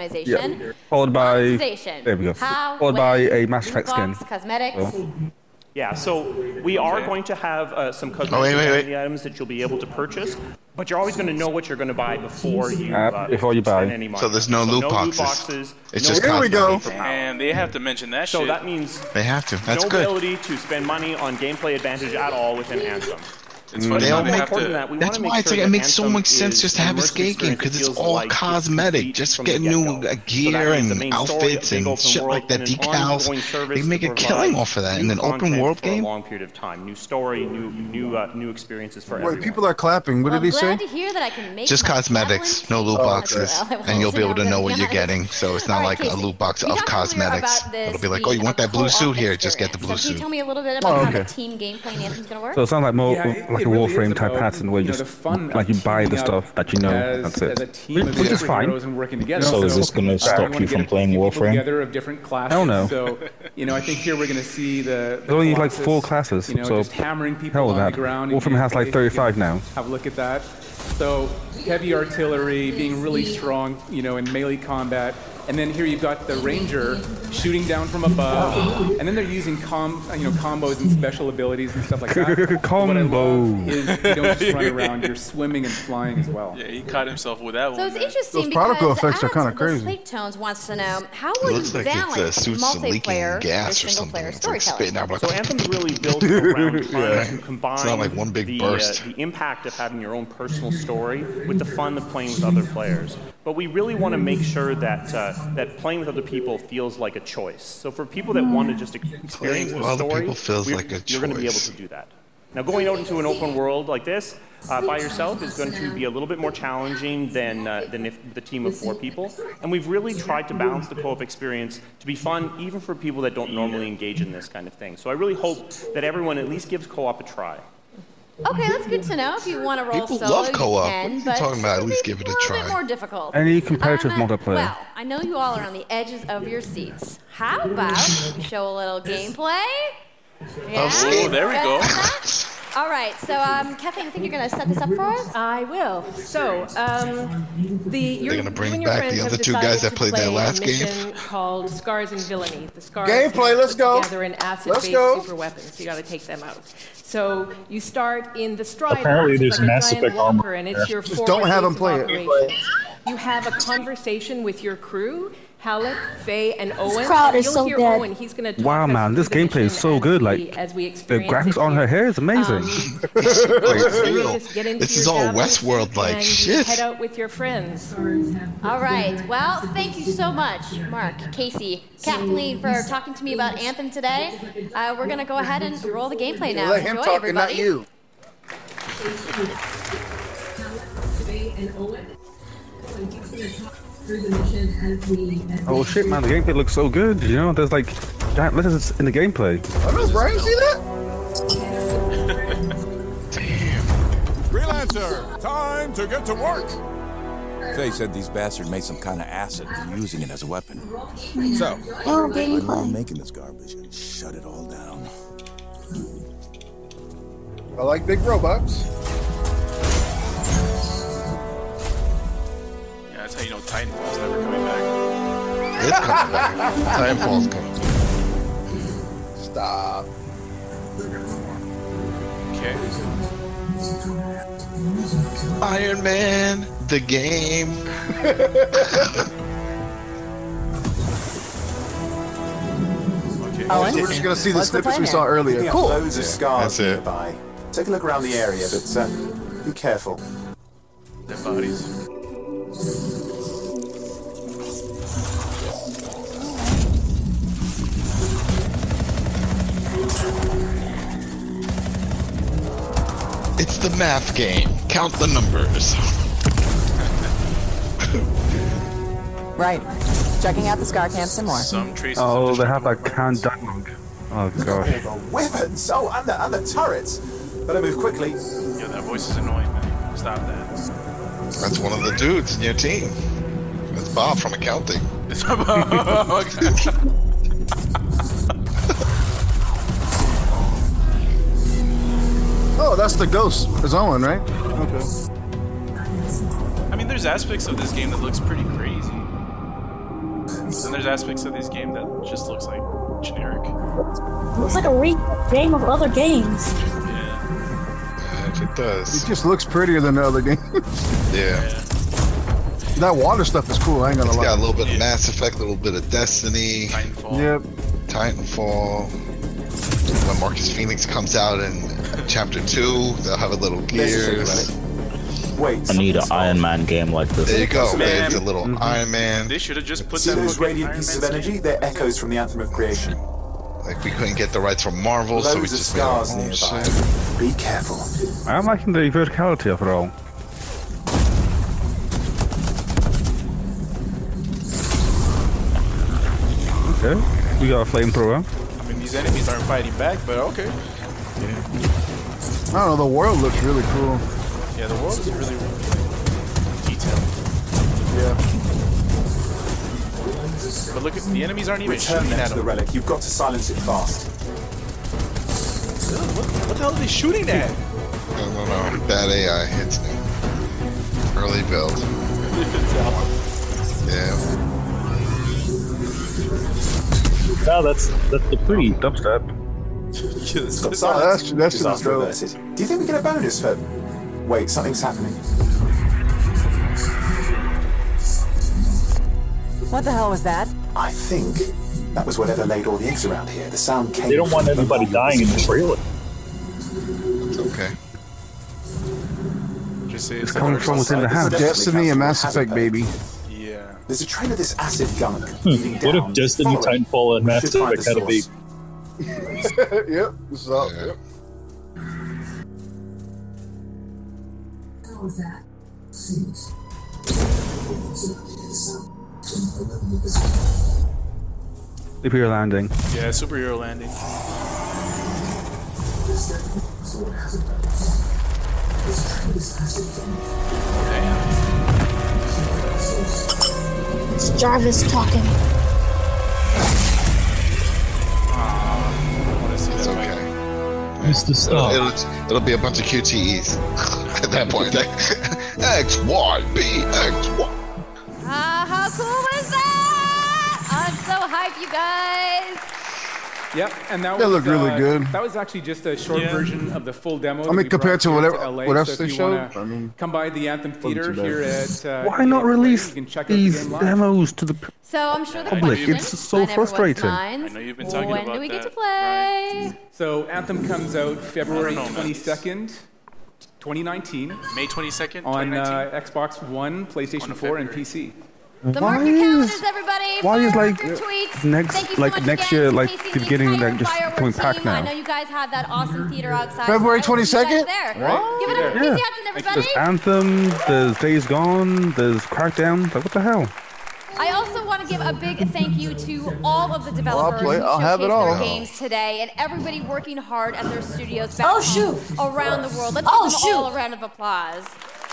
customization. Yeah. Followed by. Monetization. There we go. How, Followed when, by a Mass loot Effect skin. box, cosmetics. Oh. Yeah, so we are going to have uh, some cosmetic Oh, wait, wait, wait. items that you'll be able to purchase, but you're always going to know what you're going to buy before you, Uh, uh, before you buy. spend any money. So there's no So loot no boxes. loot boxes. It's no just Here we go. for power. And they have to mention that So shit. that means They have to. That's no good. ability to spend money on gameplay advantage at all within Anthem. It's funny how they More have important to- than that, we That's wanna why make it's sure like it that makes so Anthem much sense is just to an have a immersive skate game experience because that it's feels all like it's cosmetic. complete Just from get the new get-go. uh, So that gear means the and main story, outfits a big and open shit world, like that. and an Decals. ongoing service They make to a killing provide off of that in new an open content world for game. a long period of time. New story, new new uh, new experiences for Wait, everyone. people are clapping. What Well, did he I'm say? glad to hear that I can make Just my cosmetics, no loot Oh, boxes, okay. Well, and you'll be able to I'm know gonna what be you're honest. getting. So it's not All right, like a Casey, loot box we of talked earlier cosmetics. about this It'll be like, oh, you being want a that blue co-op suit here? Just get the blue experience. So can you suit. tell me a little bit about Oh, how okay. the team gameplay in Anthem's going to work? So it sounds like more Yeah, it- like it a really is Warframe type about, pattern where you you know, just the fun of like you buy the teaming stuff up that you know. as, That's it. as a team of Which is fine. superheroes and working together. So is this gonna uh, stop we wanna you get from a playing few people Warframe? Together of different classes. Hell no. So, you know, I think here we're going to see the. the There's only like Colossus, four classes, You know, so just hammering people hell with on that. the ground. in Warframe has like gameplay. thirty-five now. Have a look at that. So heavy artillery, being really strong, you know, in melee combat. And then here you've got the ranger shooting down from above, and then they're using com, you know, combos and special abilities and stuff like that. What I Combo. love is you don't just run around; you're swimming and flying as well. Yeah, he caught himself with that So one. it's man. interesting Those because particle effects are Alex kinda with crazy. Slate Tones wants to know how will It you looks like it's, uh, balance suits leaking multiplayer gas or with single something. player It's like storytelling? spitting out like So Anthem's really built around trying Yeah. to combine It's not like one big the, burst. Uh, the impact of having your own personal story with the fun of playing with other players. But we really want to make sure that uh, that playing with other people feels like a choice. So for people that want to just experience Playing the with other story, people feels we're- like a you're going to be able choice. to do that. Now, going out into an open world like this uh, by yourself is going to be a little bit more challenging than uh, than if the team of four people. And we've really tried to balance the co-op experience to be fun, even for people that don't normally engage in this kind of thing. So I really hope that everyone at least gives co-op a try. Okay, that's good to know. If you want to roll People solo, love you co-op. can, What are you but talking about? At least it's give it a a little try. bit more difficult. Any competitive Um, multiplayer. Well, I know you all are on the edges of your seats. How about we show a little gameplay? Yeah? Oh, there we go. All right, so um, Kathleen, I think you're going to set this up for us? I will. So, um, the you're, gonna bring you and your back friends the have other two decided guys that to played that play last a game. mission called Scars and Villainy. The Scars Gameplay, have let's put go. together an acid-based Let's go. super weapon, so you got to take them out. So you start in the Strider. Apparently which is there's like a Mass giant Effect armor walker, and it's your Just don't have forward them play base of it. operations. You have a conversation with your crew, Halleck, Faye, and Owen. crowd and is you'll so hear dead. Owen. He's going to Wow, man, this gameplay is so good. Like as we the experience graphics it on her here. hair is amazing. Um, It's So you real. just get into This your is all javelin Westworld like and you shit. head out with your friends. All right. Well, thank you so much, Mark, Casey, Kathleen, for talking to me about Anthem today. Uh, we're going to go ahead and roll the gameplay now. Let him Enjoy, talk everybody. and not you. Oh shit, man, the gameplay looks so good. You know, there's like giant letters in the gameplay. I know, Brian, see that? Freelancer, time to get to work. Faye said these bastards made some kind of acid and using it as a weapon. So, Oh, I'm gameplay. making this garbage and shut it all down. I like big robots. Yeah, that's how you know Titanfall's never coming back. It's coming back. Titanfall's coming. Stop. Okay. Iron Man, the game. Okay. So we're just gonna see the snippets we saw earlier. Yeah, Cool. loads of scars That's it. nearby. Take a look around the area, but uh, be careful. Dead bodies. It's the math game. Count the numbers. Right. Checking out the scar camp some more. Some traces Oh, of they have that canned dialogue. Oh gosh. All the weapons. Oh, and the, and the turrets. Better move quickly. Yeah, that voice is annoying, man. Stop that. That's one of the dudes in your team. That's Bob from accounting. It's Oh, that's the ghost. It's Owen, right? Okay. I mean, there's aspects of this game that looks pretty crazy. And there's aspects of this game that just looks like generic. looks like a re game of other games. Yeah, if it does. It just looks prettier than the other game. Yeah. That water stuff is cool. I ain't gonna It's lie. got a little bit of Mass Effect, a little bit of Destiny. Titanfall. Yep. Titanfall. When Marcus Phoenix comes out in chapter two, they'll have a little Gears. Wait. I need an Iron Man game like this. There you go. Man. It's a little Mm-hmm. Iron Man. They should have just put See that those fucking radiant Iron pieces Man of energy? They're echoes from the Anthem of Creation. Like, we couldn't get the rights from Marvel, so we Loads of just made our scars own nearby. shit. Be careful. I'm liking the verticality of it all. Okay, we got a flamethrower. I mean, these enemies aren't fighting back, but okay. I don't know. The world looks really cool. Yeah, the world is really, really detailed. Yeah. But look, at the enemies aren't even Return shooting them at to the them. relic. You've got to silence it fast. What, what the hell are they shooting at? I don't know. Bad A I hits me. Early build. Yeah. No, that's that's the pretty dubstep. Stop Oh, silence. that's that's just Disaster dope. averted. Do you think we get a bonus for... Wait, something's happening. What the hell was that? I think that was whatever laid all the eggs around here. The sound came They don't want from anybody the- dying in the trailer. It's okay. Just say It's coming from within the house. Destiny and Mass Effect, baby. Yeah. There's a trail of this acid gunk leading What down. if Destiny, Follow it. Titanfall, and We Mass should find Effect the had a baby? source. Yep. This is up. Yep. Superior landing. Yeah, superhero landing. It's Jarvis talking. It's okay. Mister Stop. It'll, it'll, it'll be a bunch of Q T Es at that point. X, Y, B, X, Y. Ah, how cool was that? I'm so hyped, you guys. Yep, and that They was look really uh, good. That was actually just a short Yeah. version of the full demo. I that mean, we compared brought to here whatever- L A, what else so if they you showed, wanna I mean, come by the Anthem Theater too bad. here at. Uh, Why not E A Play. release You can check out these the game live. demos to the p- So I'm sure the Public, question it's so on everyone's frustrating. minds, I know you've been talking when about do we get to that, play? So Anthem comes out February I don't know, man. twenty-second, twenty nineteen May twenty-second, on twenty nineteen. uh, Xbox One, PlayStation On four, and February. P C. The Why mark your calendars, is everybody. why is Fire like off your tweets. next Thank you so like much next again year for like facing the beginning entire like just Fireworks coming back team. now? I know you guys had that awesome theater outside. February so I will see you guys twenty-second? there. Right? Give it up for P C Yeah. Hudson, everybody. There's Anthem, there's Days Gone, there's Crackdown. Like what the hell? I also want to give a big thank you to all of the developers play- who I'll have it showcased their all. games today, and everybody working hard at their studios back Oh, home shoot. around the world. Let's Oh, give them shoot. all a round of applause.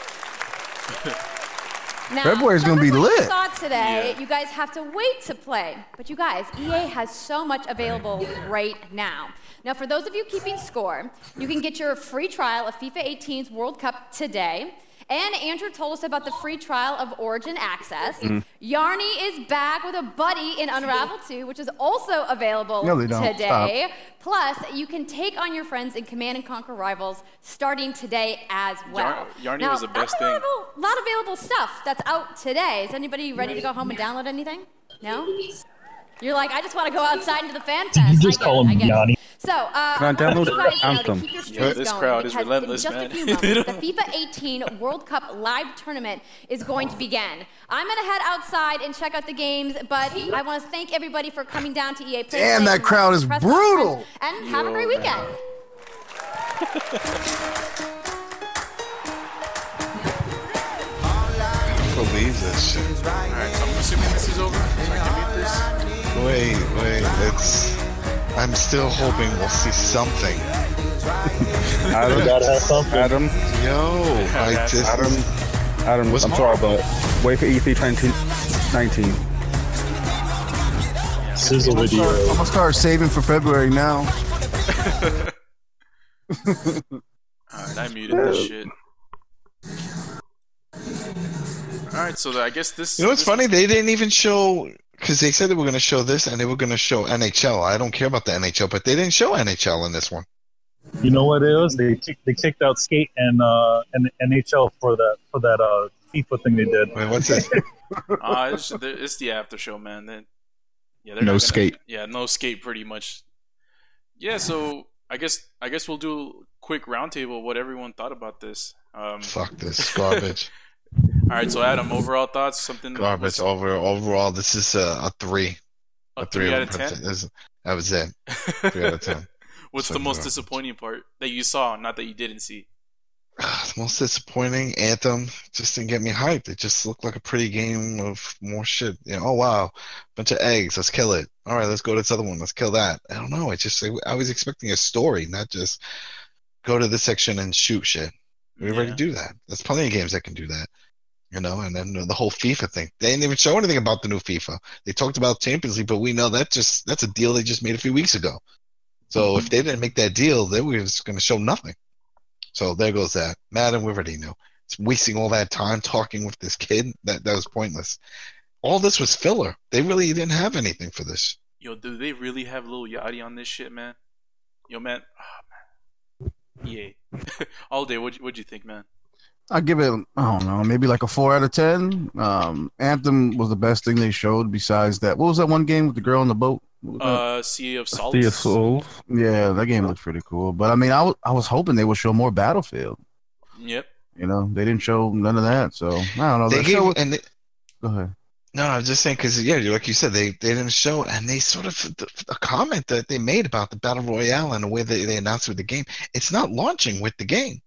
Now, February's some gonna be of what you lit. saw today, Yeah. you guys have to wait to play. But you guys, E A has so much available right now. Now, for those of you keeping score, you can get your free trial of FIFA eighteen's World Cup today. And Andrew told us about the free trial of Origin Access. Mm. Yarny is back with a buddy in Unravel two, which is also available No, they don't. today. Plus, you can take on your friends in Command and Conquer Rivals starting today as well. Yar- Yarny now, was the best that's a lot thing. of- a lot of available stuff that's out today. Is anybody ready to go home and download anything? No? You're like, I just want to go outside into the fan fest. You just I get call it, him I get it. Yanni. So, uh, Can I I want download you guys to know to Anthem? keep your Yo, streams this going crowd is because relentless, in just man. a few moments, the FIFA eighteen World Cup live tournament is going to begin. I'm going to head outside and check out the games, but I want to thank everybody for coming down to E A Play. Damn, that crowd is Press brutal. Conference, And have a great weekend. I can't believe this shit. Alright, so I'm assuming this is over. So I can mute this. Wait, wait, it's. I'm still hoping we'll see something. Adam, Gotta have something. Adam, Yo, I just. Adam, Adam. Was I'm sorry, but wait for E three twenty nineteen. Sizzle video. I'm gonna start saving for February now. Alright, I muted this shit. Alright, so the, I guess this. You know what's this, funny? They didn't even show because they said they were going to show this and they were going to show N H L. I don't care about the N H L, but they didn't show N H L in this one. You know what it was? They kick, they kicked out skate and uh and N H L for that for that uh FIFA thing they did. Wait, what's this? uh, it's, it's the after show, man. They, yeah, they're No not gonna- skate. Yeah, no skate, pretty much. Yeah, so I guess I guess we'll do a quick roundtable. What everyone thought about this. Um, Fuck this garbage. All right, so Adam, overall thoughts? Something Garbage. Over overall, this is a, a three. A three out of ten? This- That was it. Three out of ten. What's the Fucking most garbage. disappointing part that you saw, not that you didn't see? The most disappointing Anthem just didn't get me hyped. It just looked like a pretty game of more shit. You know, oh wow, bunch of eggs, let's kill it. All right, let's go to this other one, let's kill that. I don't know. It just I was expecting a story, not just go to this section and shoot shit. We already Yeah. do that. There's plenty of games that can do that. You know, and then the whole FIFA thing. They didn't even show anything about the new FIFA. They talked about Champions League, but we know that just that's a deal they just made a few weeks ago. So if they didn't make that deal, they were just going to show nothing. So there goes that. Madden, we already knew. It's wasting all that time talking with this kid. That that was pointless. All this was filler. They really didn't have anything for this. Yo, do they really have Lil Yachty on this shit, man? Yo, man. Oh, man. E A. All day, what'd, what'd you think, man? I give it, I don't know, maybe like a four out of ten. Um, Anthem was the best thing they showed. Besides that, what was that one game with the girl on the boat? What was that? Uh, Sea of Salt. Sea of Souls. Yeah, that game looked pretty cool. But I mean, I was I was hoping they would show more Battlefield. Yep. You know, they didn't show none of that. So I don't know. They The gave show- and they, Go ahead. no, I was just saying because yeah, like you said, they, they didn't show, and they sort of a comment that they made about the battle royale and the way they, they announced with the game. It's not launching with the game.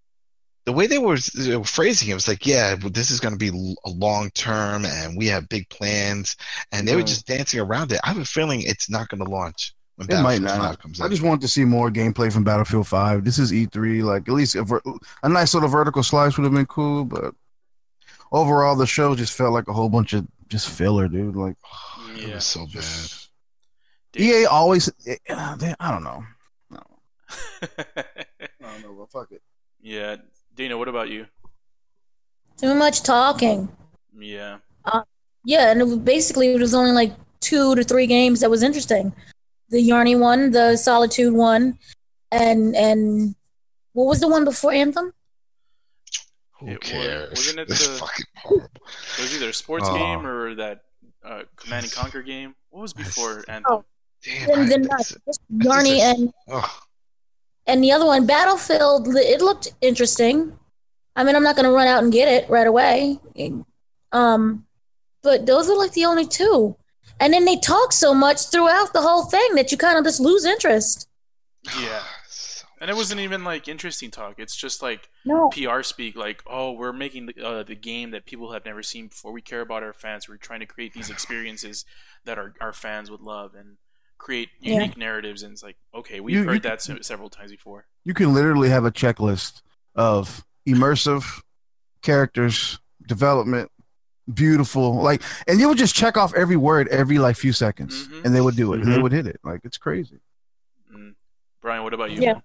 The way they were, they were phrasing it was like, yeah, this is going to be a long term, and we have big plans, and they were Right. just dancing around it. I have a feeling it's not going to launch when It might Battlefield not. five comes I out. just want to see more gameplay from Battlefield five. This is E three. Like, at least a, ver- a nice little vertical slice would have been cool, but overall, the show just felt like a whole bunch of just filler, dude. Like, It was so bad. E A always, eh, they- I don't know. I don't know, but fuck it. Yeah. Dana, what about you? Too much talking. Yeah. Uh, yeah, and it was basically it was only like two to three games that was interesting. The Yarny one, the Solitude one, and and what was the one before Anthem? Who It cares? Was, wasn't it It's the, fucking horrible. It was either a sports Oh. game or that uh, Command and Conquer game. What was before Anthem? Oh, then, then not just Yarny and Oh, and the other one, Battlefield. It looked interesting. I mean, I'm not going to run out and get it right away. Um, but those are like the only two. And then they talk so much throughout the whole thing that you kind of just lose interest. Yeah. And it wasn't even like interesting talk. It's just like No. P R speak. Like, oh, we're making the, uh, the game that people have never seen before. We care about our fans. We're trying to create these experiences that our our fans would love and create Yeah. unique narratives. And it's like, okay, we've You- heard you- that se- several times before. You can literally have a checklist of immersive characters, development, beautiful, like, and you would just check off every word every like few seconds, and they would do it, and they Mhm. would hit it. Like, it's crazy. Brian, what about you? Yeah.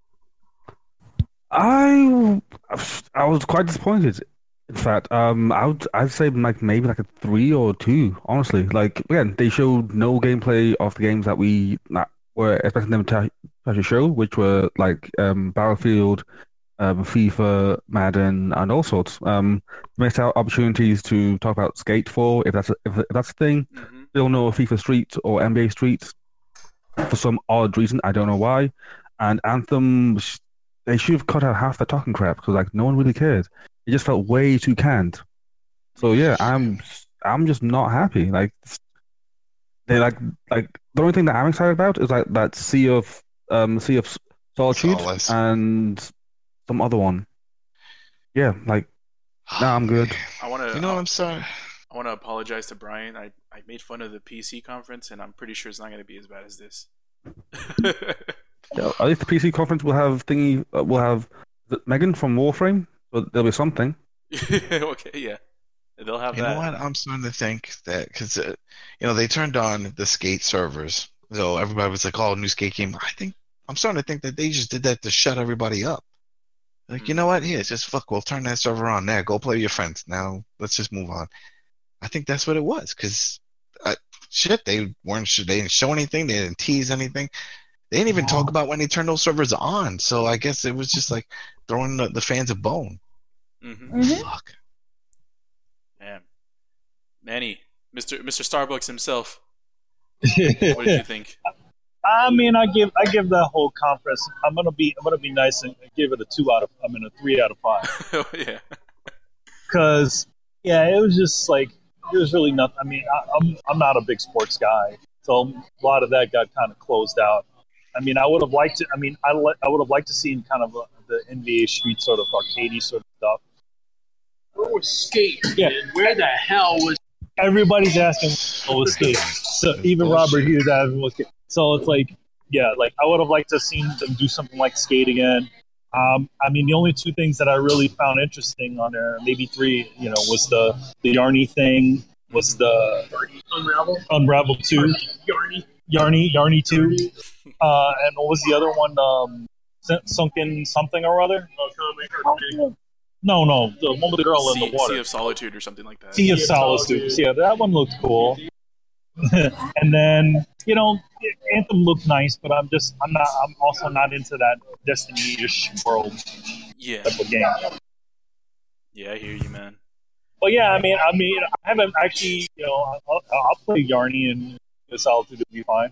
I I was quite disappointed. In fact, um, I would I'd say like maybe like a three or two. Honestly, like again, they showed no gameplay of the games that we that were expecting them to actually show, which were like um, Battlefield, um, FIFA, Madden, and all sorts. Um, missed out opportunities to talk about Skate four if that's a, if that's a thing. Still no FIFA Street or N B A Street for some odd reason. I don't know why. And Anthem, they should have cut out half the talking crap because like no one really cared. It just felt way too canned. So yeah, I'm I'm just not happy. Like they like like the only thing that I'm excited about is like that Sea of um Sea of Solitude Solace. and some other one. Yeah, like no, I'm good. I want to. You know what I'm sorry. I want to apologize to Brian. I, I made fun of the P C conference, and I'm pretty sure it's not going to be as bad as this. Yeah, at least the P C conference will have thingy. Uh, will have is it Megan from Warframe. So there'll be something. Okay, yeah, they'll have You that. know what? I'm starting to think that because uh, you know they turned on the skate servers, so everybody was like, "Oh, new skate game." I think I'm starting to think that they just did that to shut everybody up. Like, you know what? Here, just fuck. We'll turn that server on. There, go play with your friends. Now let's just move on. I think that's what it was because shit. They weren't. They didn't show anything. They didn't tease anything. They didn't even talk about when they turned those servers on. So I guess it was just like throwing the, the fans a bone. Mm-hmm. Mm-hmm. Fuck. Man, Manny, Mister Mister Starbucks himself. What did you think? I mean, I give I give that whole conference. I'm gonna be I'm gonna be nice and give it a two out of. I mean, a three out of five. Oh yeah. Because yeah, it was just like it was really nothing. I mean, I, I'm I'm not a big sports guy, so a lot of that got kind of closed out. I mean, I would have liked to. I mean, I li- I would have liked to see kind of a, the N B A Street sort of arcadey sort of stuff. Where was Skate? Yeah. Man? Where the hell was? Everybody's asking what was Skate. So even Robert he was asking what Skate. So it's like, yeah, like I would have liked to see them do something like Skate again. Um, I mean, the only two things that I really found interesting on there, maybe three, you know, was the the Yarny thing, was the Unravel. Unravel two, Yarny. Yarny, Yarny two, uh, and what was the other one? Um, Sunken something or other. No, no, the one with the girl sea, in the water. Sea of Solitude or something like that. Sea of Solitude. Yeah, that one looked cool. And then, you know, Anthem looked nice, but I'm just, I'm not, I'm also not into that Destiny-ish world yeah. type of game. Yeah, I hear you, man. But yeah, I mean, I mean, I haven't actually, you know, I'll, I'll play Yarny and Solitude to be fine.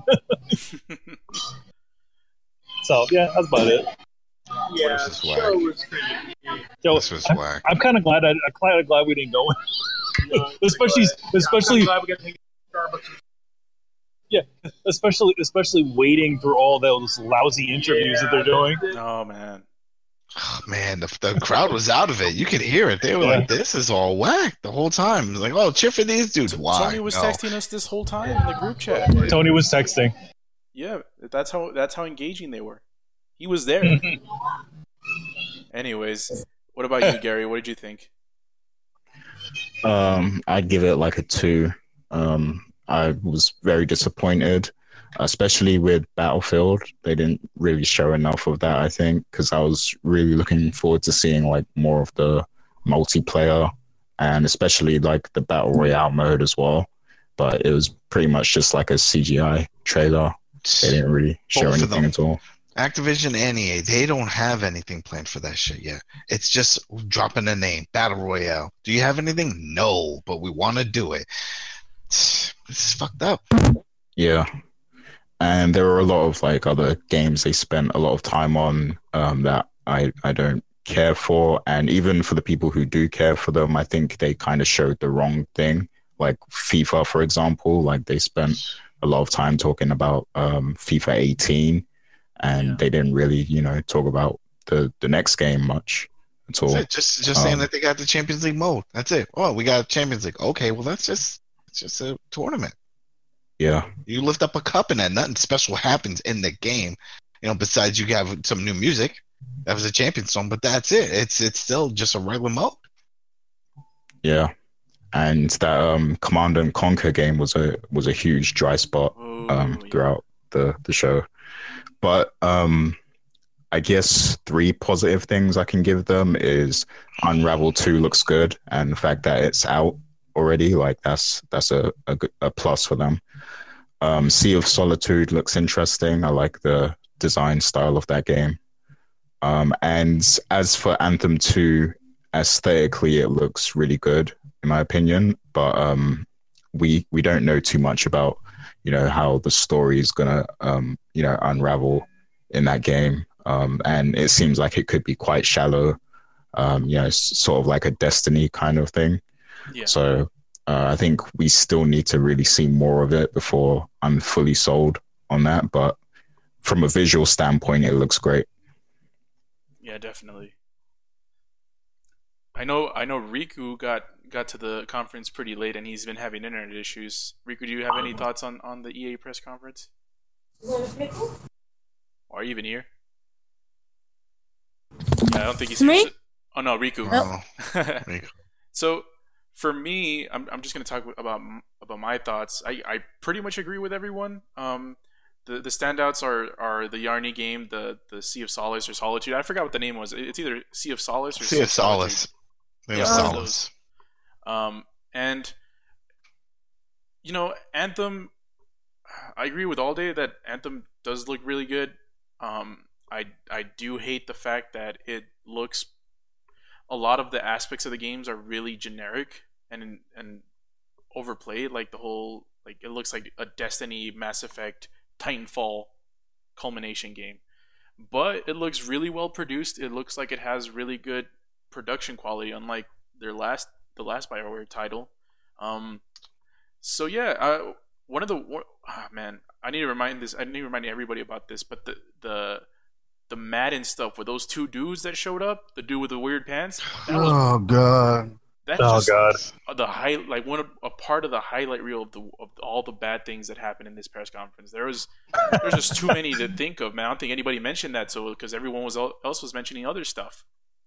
So yeah, that's about it. Yeah, this is the whack. show was kind of. Yo, This was I'm, whack. I'm kind of glad. I, I'm kind of glad we didn't go. especially, especially. I'm glad we got to hang out at Starbucks. Yeah, especially, especially waiting through all those lousy interviews Yeah. that they're doing. Oh man. Oh, man, the, the crowd was out of it. You could hear it. They were Yeah. like, "This is all whack" the whole time. It was like, "Oh, cheer for these dudes." Why? Tony was No. texting us this whole time in the group chat. Tony was texting. Yeah, that's how that's how engaging they were. He was there. Anyways, what about you, Gary? What did you think? Um, I'd give it like a two. Um, I was very disappointed, especially with Battlefield. They didn't really show enough of that, I think, because I was really looking forward to seeing like more of the multiplayer and especially like the Battle Royale mode as well. But it was pretty much just like a C G I trailer. They didn't really show Both of anything them. at all. Activision and E A, they don't have anything planned for that shit yet. It's just dropping a name, Battle Royale. Do you have anything? No, but we want to do it. This is fucked up. Yeah. And there were a lot of like other games they spent a lot of time on um, that I, I don't care for. And even for the people who do care for them, I think they kind of showed the wrong thing. Like FIFA, for example, like they spent a lot of time talking about um, FIFA eighteen, and Yeah. they didn't really, you know, talk about the, the next game much at all. That's it. Just just saying Um, that they got the Champions League mode. That's it. Oh, we got Champions League. Okay, well that's just it's just a tournament. Yeah. You lift up a cup and then nothing special happens in the game. You know, besides you have some new music. That was a champion song, but that's it. It's it's still just a regular mode. Yeah. And that um, Command and Conquer game was a was a huge dry spot um, Ooh, yeah. throughout the, the show. But um, I guess three positive things I can give them is Unravel two looks good, and the fact that it's out already, like that's that's a, a, good, a plus for them. Um, Sea of Solitude looks interesting. I like the design style of that game. Um, and as for Anthem two, aesthetically, it looks really good, in my opinion. But um, we we don't know too much about, you know, how the story is gonna, um, you know, unravel in that game. Um, and it seems like it could be quite shallow, um, you know, s- sort of like a Destiny kind of thing. Yeah. So uh, I think we still need to really see more of it before I'm fully sold on that. But from a visual standpoint, it looks great. Yeah, definitely. I know I know Riku got got to the conference pretty late and he's been having internet issues. Riku, do you have any thoughts on, on the E A press conference? Are you even here? Yeah, I don't think he's Me? here. Oh no, Riku. Oh, Riku. So for me, I'm I'm just gonna talk about about my thoughts. I, I pretty much agree with everyone. Um, the the standouts are, are the Yarny game, the the Sea of Solace or Solitude. I forgot what the name was. It's either Sea of Solace or Sea of Solitude. Solace. Sea Yeah, of one of Solace. those. Um, and you know, Anthem. I agree with All Day that Anthem does look really good. Um, I I do hate the fact that it looks. A lot of the aspects of the games are really generic and and overplayed. Like the whole, like it looks like a Destiny, Mass Effect, Titanfall culmination game. But it looks really well produced. It looks like it has really good production quality, unlike their last the last BioWare title. Um, so yeah, uh, one of the oh, man, I need to remind this. I need to remind everybody about this. But the the the Madden stuff with those two dudes that showed up, the dude with the weird pants. That was, Oh god. that's Oh, just God. the high, like one of, a part of the highlight reel of the of all the bad things that happened in this press conference. There was there's just too many to think of, man. I don't think anybody mentioned that, so because everyone was else was mentioning other stuff.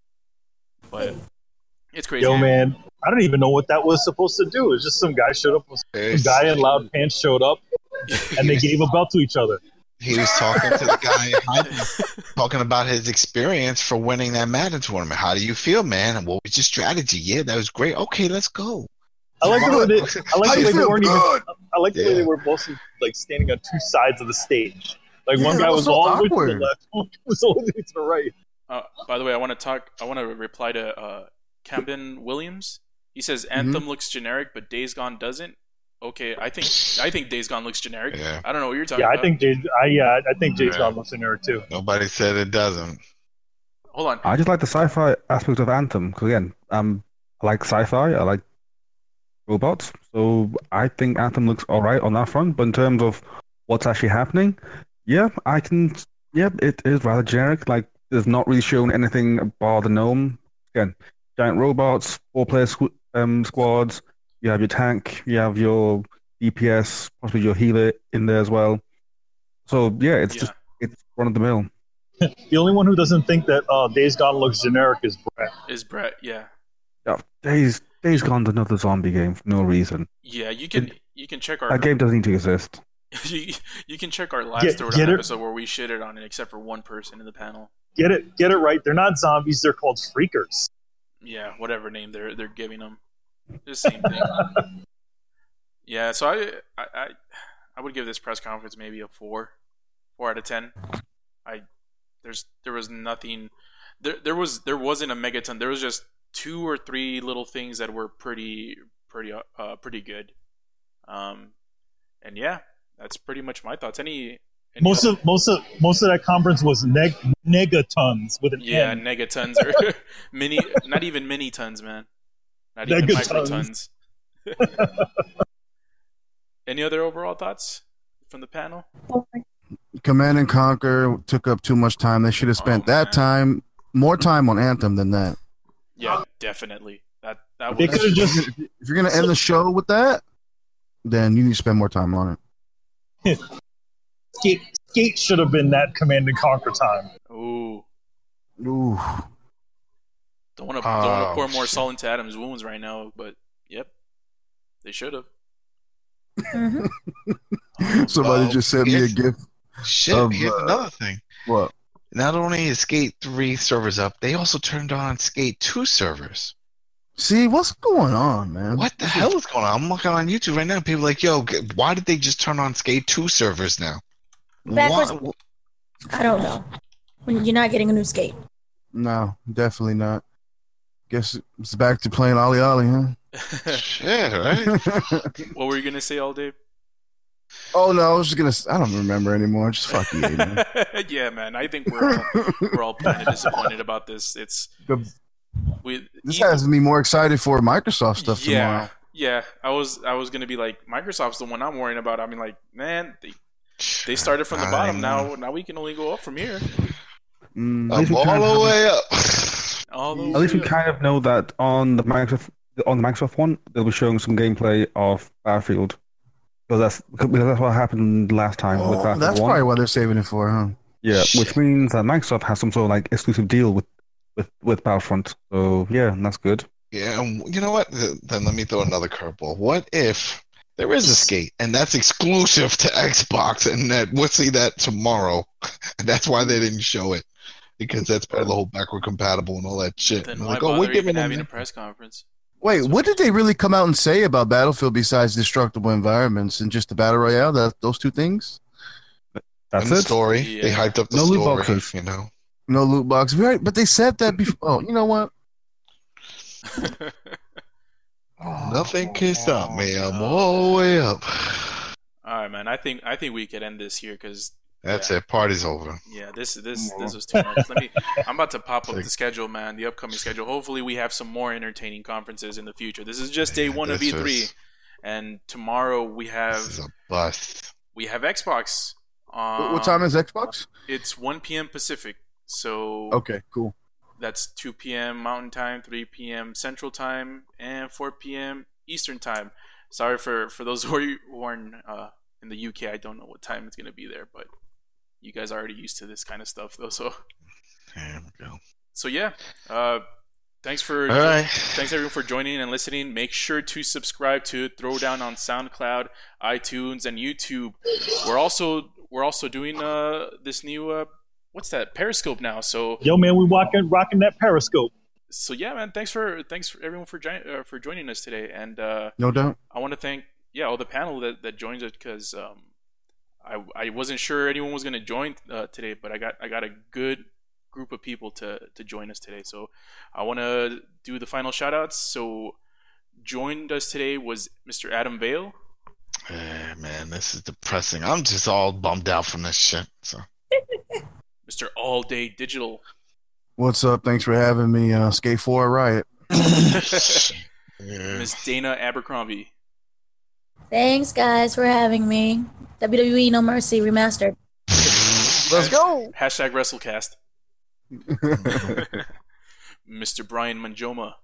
But it's crazy. Yo, man, I don't even know what that was supposed to do. It's just some guy showed up, some guy in loud pants showed up, and they gave a belt to each other. He was talking to the guy, talking about his experience for winning that Madden tournament. How do you feel, man? And what was your strategy? Yeah, that was great. Okay, let's go. I like the way they, I like How the you way they feel? weren't even. Good. I like the way Yeah. they were both like standing on two sides of the stage. Like one Yeah, guy that was was so all the way to awkward. the left, one was all the way to the right. Uh, by the way, I want to talk. I want to reply to uh, Camden Williams. He says Mm-hmm. Anthem looks generic, but Days Gone doesn't. Okay, I think I think Days Gone looks generic. Yeah. I don't know what you're talking Yeah, I about. think Jay. I yeah, I think Jay's Yeah. gone looks generic too. Nobody said it doesn't. Hold on. I just like the sci-fi aspect of Anthem because again, um, I like sci-fi. I like robots, so I think Anthem looks all right on that front. But in terms of what's actually happening, yeah, I can. Yeah, it is rather generic. Like, there's not really shown anything bar the gnome. Again, giant robots, four-player squ- um, squads. You have your tank. You have your D P S, possibly your healer in there as well. So yeah, it's Yeah. just it's run of the mill. The only one who doesn't think that uh, Days Gone looks generic is Brett. Is Brett? Yeah, Yeah, Days Days Gone's another zombie game for no reason. yeah. You can you can check our That game doesn't need to exist. you, you can check our last Get- Throwdown get it- episode where we shitted on it, except for one person in the panel. Get it, get it right. They're not zombies. They're called freakers. Yeah, whatever name they're they're giving them, the same thing. Yeah, so I, I I I would give this press conference maybe a four, four out of ten. I there's there was nothing there there was there wasn't a megaton. There was just two or three little things that were pretty pretty uh pretty good. Um, and yeah, that's pretty much my thoughts. Any, any Most other- of most of most of that conference was neg- negatons with an yeah N. negatons or mini, not even mini tons, man. Not even Negatons. microtons. Any other overall thoughts from the panel? Command and Conquer took up too much time. They should have spent Oh, that man. time, more time on Anthem than that. Yeah, definitely. That that They was could have just If you're gonna end the show with that, then you need to spend more time on it. skate. Skate should have been that Command and Conquer time. ooh. Ooh. Don't want to don't want to Oh, pour more shit. salt into Adam's wounds right now, but yep, they should have. Somebody Oh, just sent me a here's- gift. Shit, Of, here's uh, another thing. What? Not only is Skate three servers up, they also turned on Skate two servers. See, what's going on, man? What the hell is going on? I'm looking on YouTube right now. People are like, yo, g- why did they just turn on Skate two servers now? Backwards- Why- I don't know. When you're not getting a new skate. No, definitely not. Guess it's back to playing Ollie Ollie, huh? Shit, right? What were you gonna say all day? Oh no, I was just gonna. s- I don't remember anymore. Just fuck you, man. Yeah, man. I think we're all, we're all kind of disappointed about this. It's The- we. This has me more excited for Microsoft stuff yeah, tomorrow. yeah. I was I was gonna be like, Microsoft's the one I'm worrying about. I mean, like, man, they they started from the I bottom. know. Now now we can only go up from here. Mm, At least we I'm kind all of the have- way up. All the At least we way up. kind of know that on the Microsoft on the Microsoft one, they'll be showing some gameplay of Battlefield because that's because that's what happened last time with oh, Battlefield that's one. probably what they're saving it for, huh? Yeah, Shit. which means that Microsoft has some sort of like exclusive deal with with with Battlefront. So yeah, that's good. Yeah, and you know what? Th- Then let me throw another curveball. What if there is a Skate, and that's exclusive to Xbox, and that we'll see that tomorrow, and that's why they didn't show it, because that's part of the whole backward compatible and all that shit. Then And why like, oh, bother we're even giving them having a that. press conference? Wait, what did they really come out and say about Battlefield besides destructible environments and just the battle royale? That those two things. That's and the it. story. Yeah. They hyped up the No loot story. boxes. You know. No loot box. Right, but they said that before. Oh, you know what? Nothing can stop me. I'm all the way up. All right, man. I think I think we could end this here because That's yeah. it. Party's over. Yeah, this this this was too much. Let me. I'm about to pop up the schedule, man. The upcoming schedule. Hopefully, we have some more entertaining conferences in the future. This is just day one of This E three, is- and tomorrow we have This is a bust. we have Xbox. Um, What, what time is Xbox? It's one p.m. Pacific. So Okay, cool. that's two p.m. Mountain Time, three p.m. Central Time, and four p.m. Eastern Time. Sorry for, for those who are, who are in, uh, in the U K. I don't know what time it's going to be there, but you guys are already used to this kind of stuff, though. So, There we go. so yeah. Uh, thanks for All right. thanks everyone for joining and listening. Make sure to subscribe to Throwdown on SoundCloud, iTunes, and YouTube. We're also we're also doing uh this new uh what's that Periscope now. So Yo, man, we rocking rocking that Periscope. so yeah, man. Thanks for thanks for everyone for join, uh, for joining us today, and uh, No doubt. I want to thank yeah all the panel that, that joins us because um, I I wasn't sure anyone was going to join uh, today, but I got I got a good group of people to to join us today. So I want to do the final shout outs. So joined us today was Mister Adam Vale, Eh, man, this is depressing. I'm just all bummed out from this shit. So Mister All Day Digital, What's up? Thanks for having me. Uh, Skate four Riot. yeah. Miss Dana Abercrombie, Thanks, guys, for having me. W W E No Mercy remastered. Let's go. hashtag WrestleCast, Mister Brian Manjoma.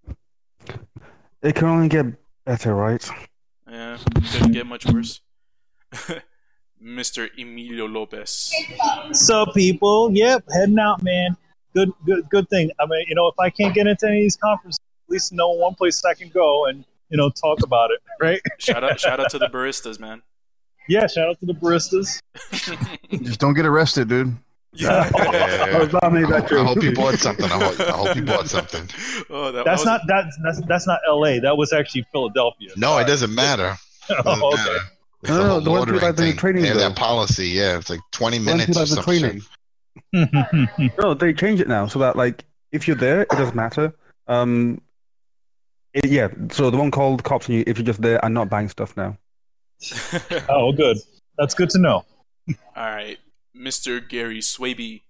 It can only get better, right? Yeah, couldn't get much worse. Mister Emilio Lopez. So, people, yep, heading out, man. Good, good, good thing. I mean, you know, if I can't get into any of these conferences, at least know one place I can go and you know talk about it, right? Shout out, shout out to the baristas, man. Yeah, shout out to the baristas. Just don't get arrested, dude. Yeah. I was about to make that I joke. hope you bought something. I hope, I hope you bought something. Oh, that, That's I was- not that's that's that's not L A. That was actually Philadelphia. No, it doesn't matter. It doesn't Oh, okay. matter. It's No, the no, whole the ones who ordering like the thing. training They have though. that policy. Yeah, it's like twenty Once you minutes or like the some training. shit. No, they changed it now so that like if you're there, it doesn't matter. Um, it, yeah. So the one called cops on you if you're just there and not buying stuff now. Oh, good. That's good to know. All right, Mister Gary Swaby.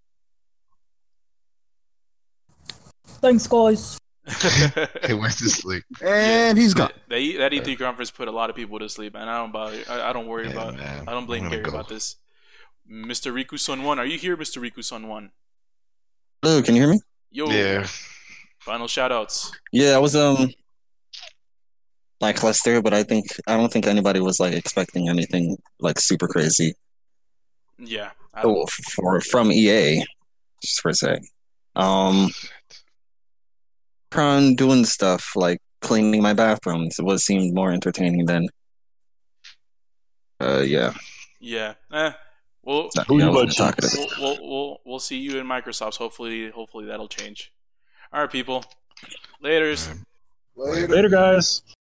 Thanks, guys. He went to sleep. And he's gone. That, E- that E three conference put a lot of people to sleep, and I don't bother. I, I don't worry Yeah, about. man. I don't blame I'm gonna Gary go. about this. Mister Riku Son One, are you here, Mister Riku Son One? Hello, can you hear me? Yo, Yeah. final shout outs. Yeah, I was um lackluster, but I think I don't think anybody was like expecting anything like super crazy Yeah, I don't, oh, for from E A, just per se. Um, on doing stuff like cleaning my bathrooms. It was seemed more entertaining than. Uh, yeah. yeah. Eh, well, Not- I wasn't talkative. we'll, we'll we'll we'll see you in Microsoft's. Hopefully, hopefully that'll change. All right, people. Laters. Later, guys.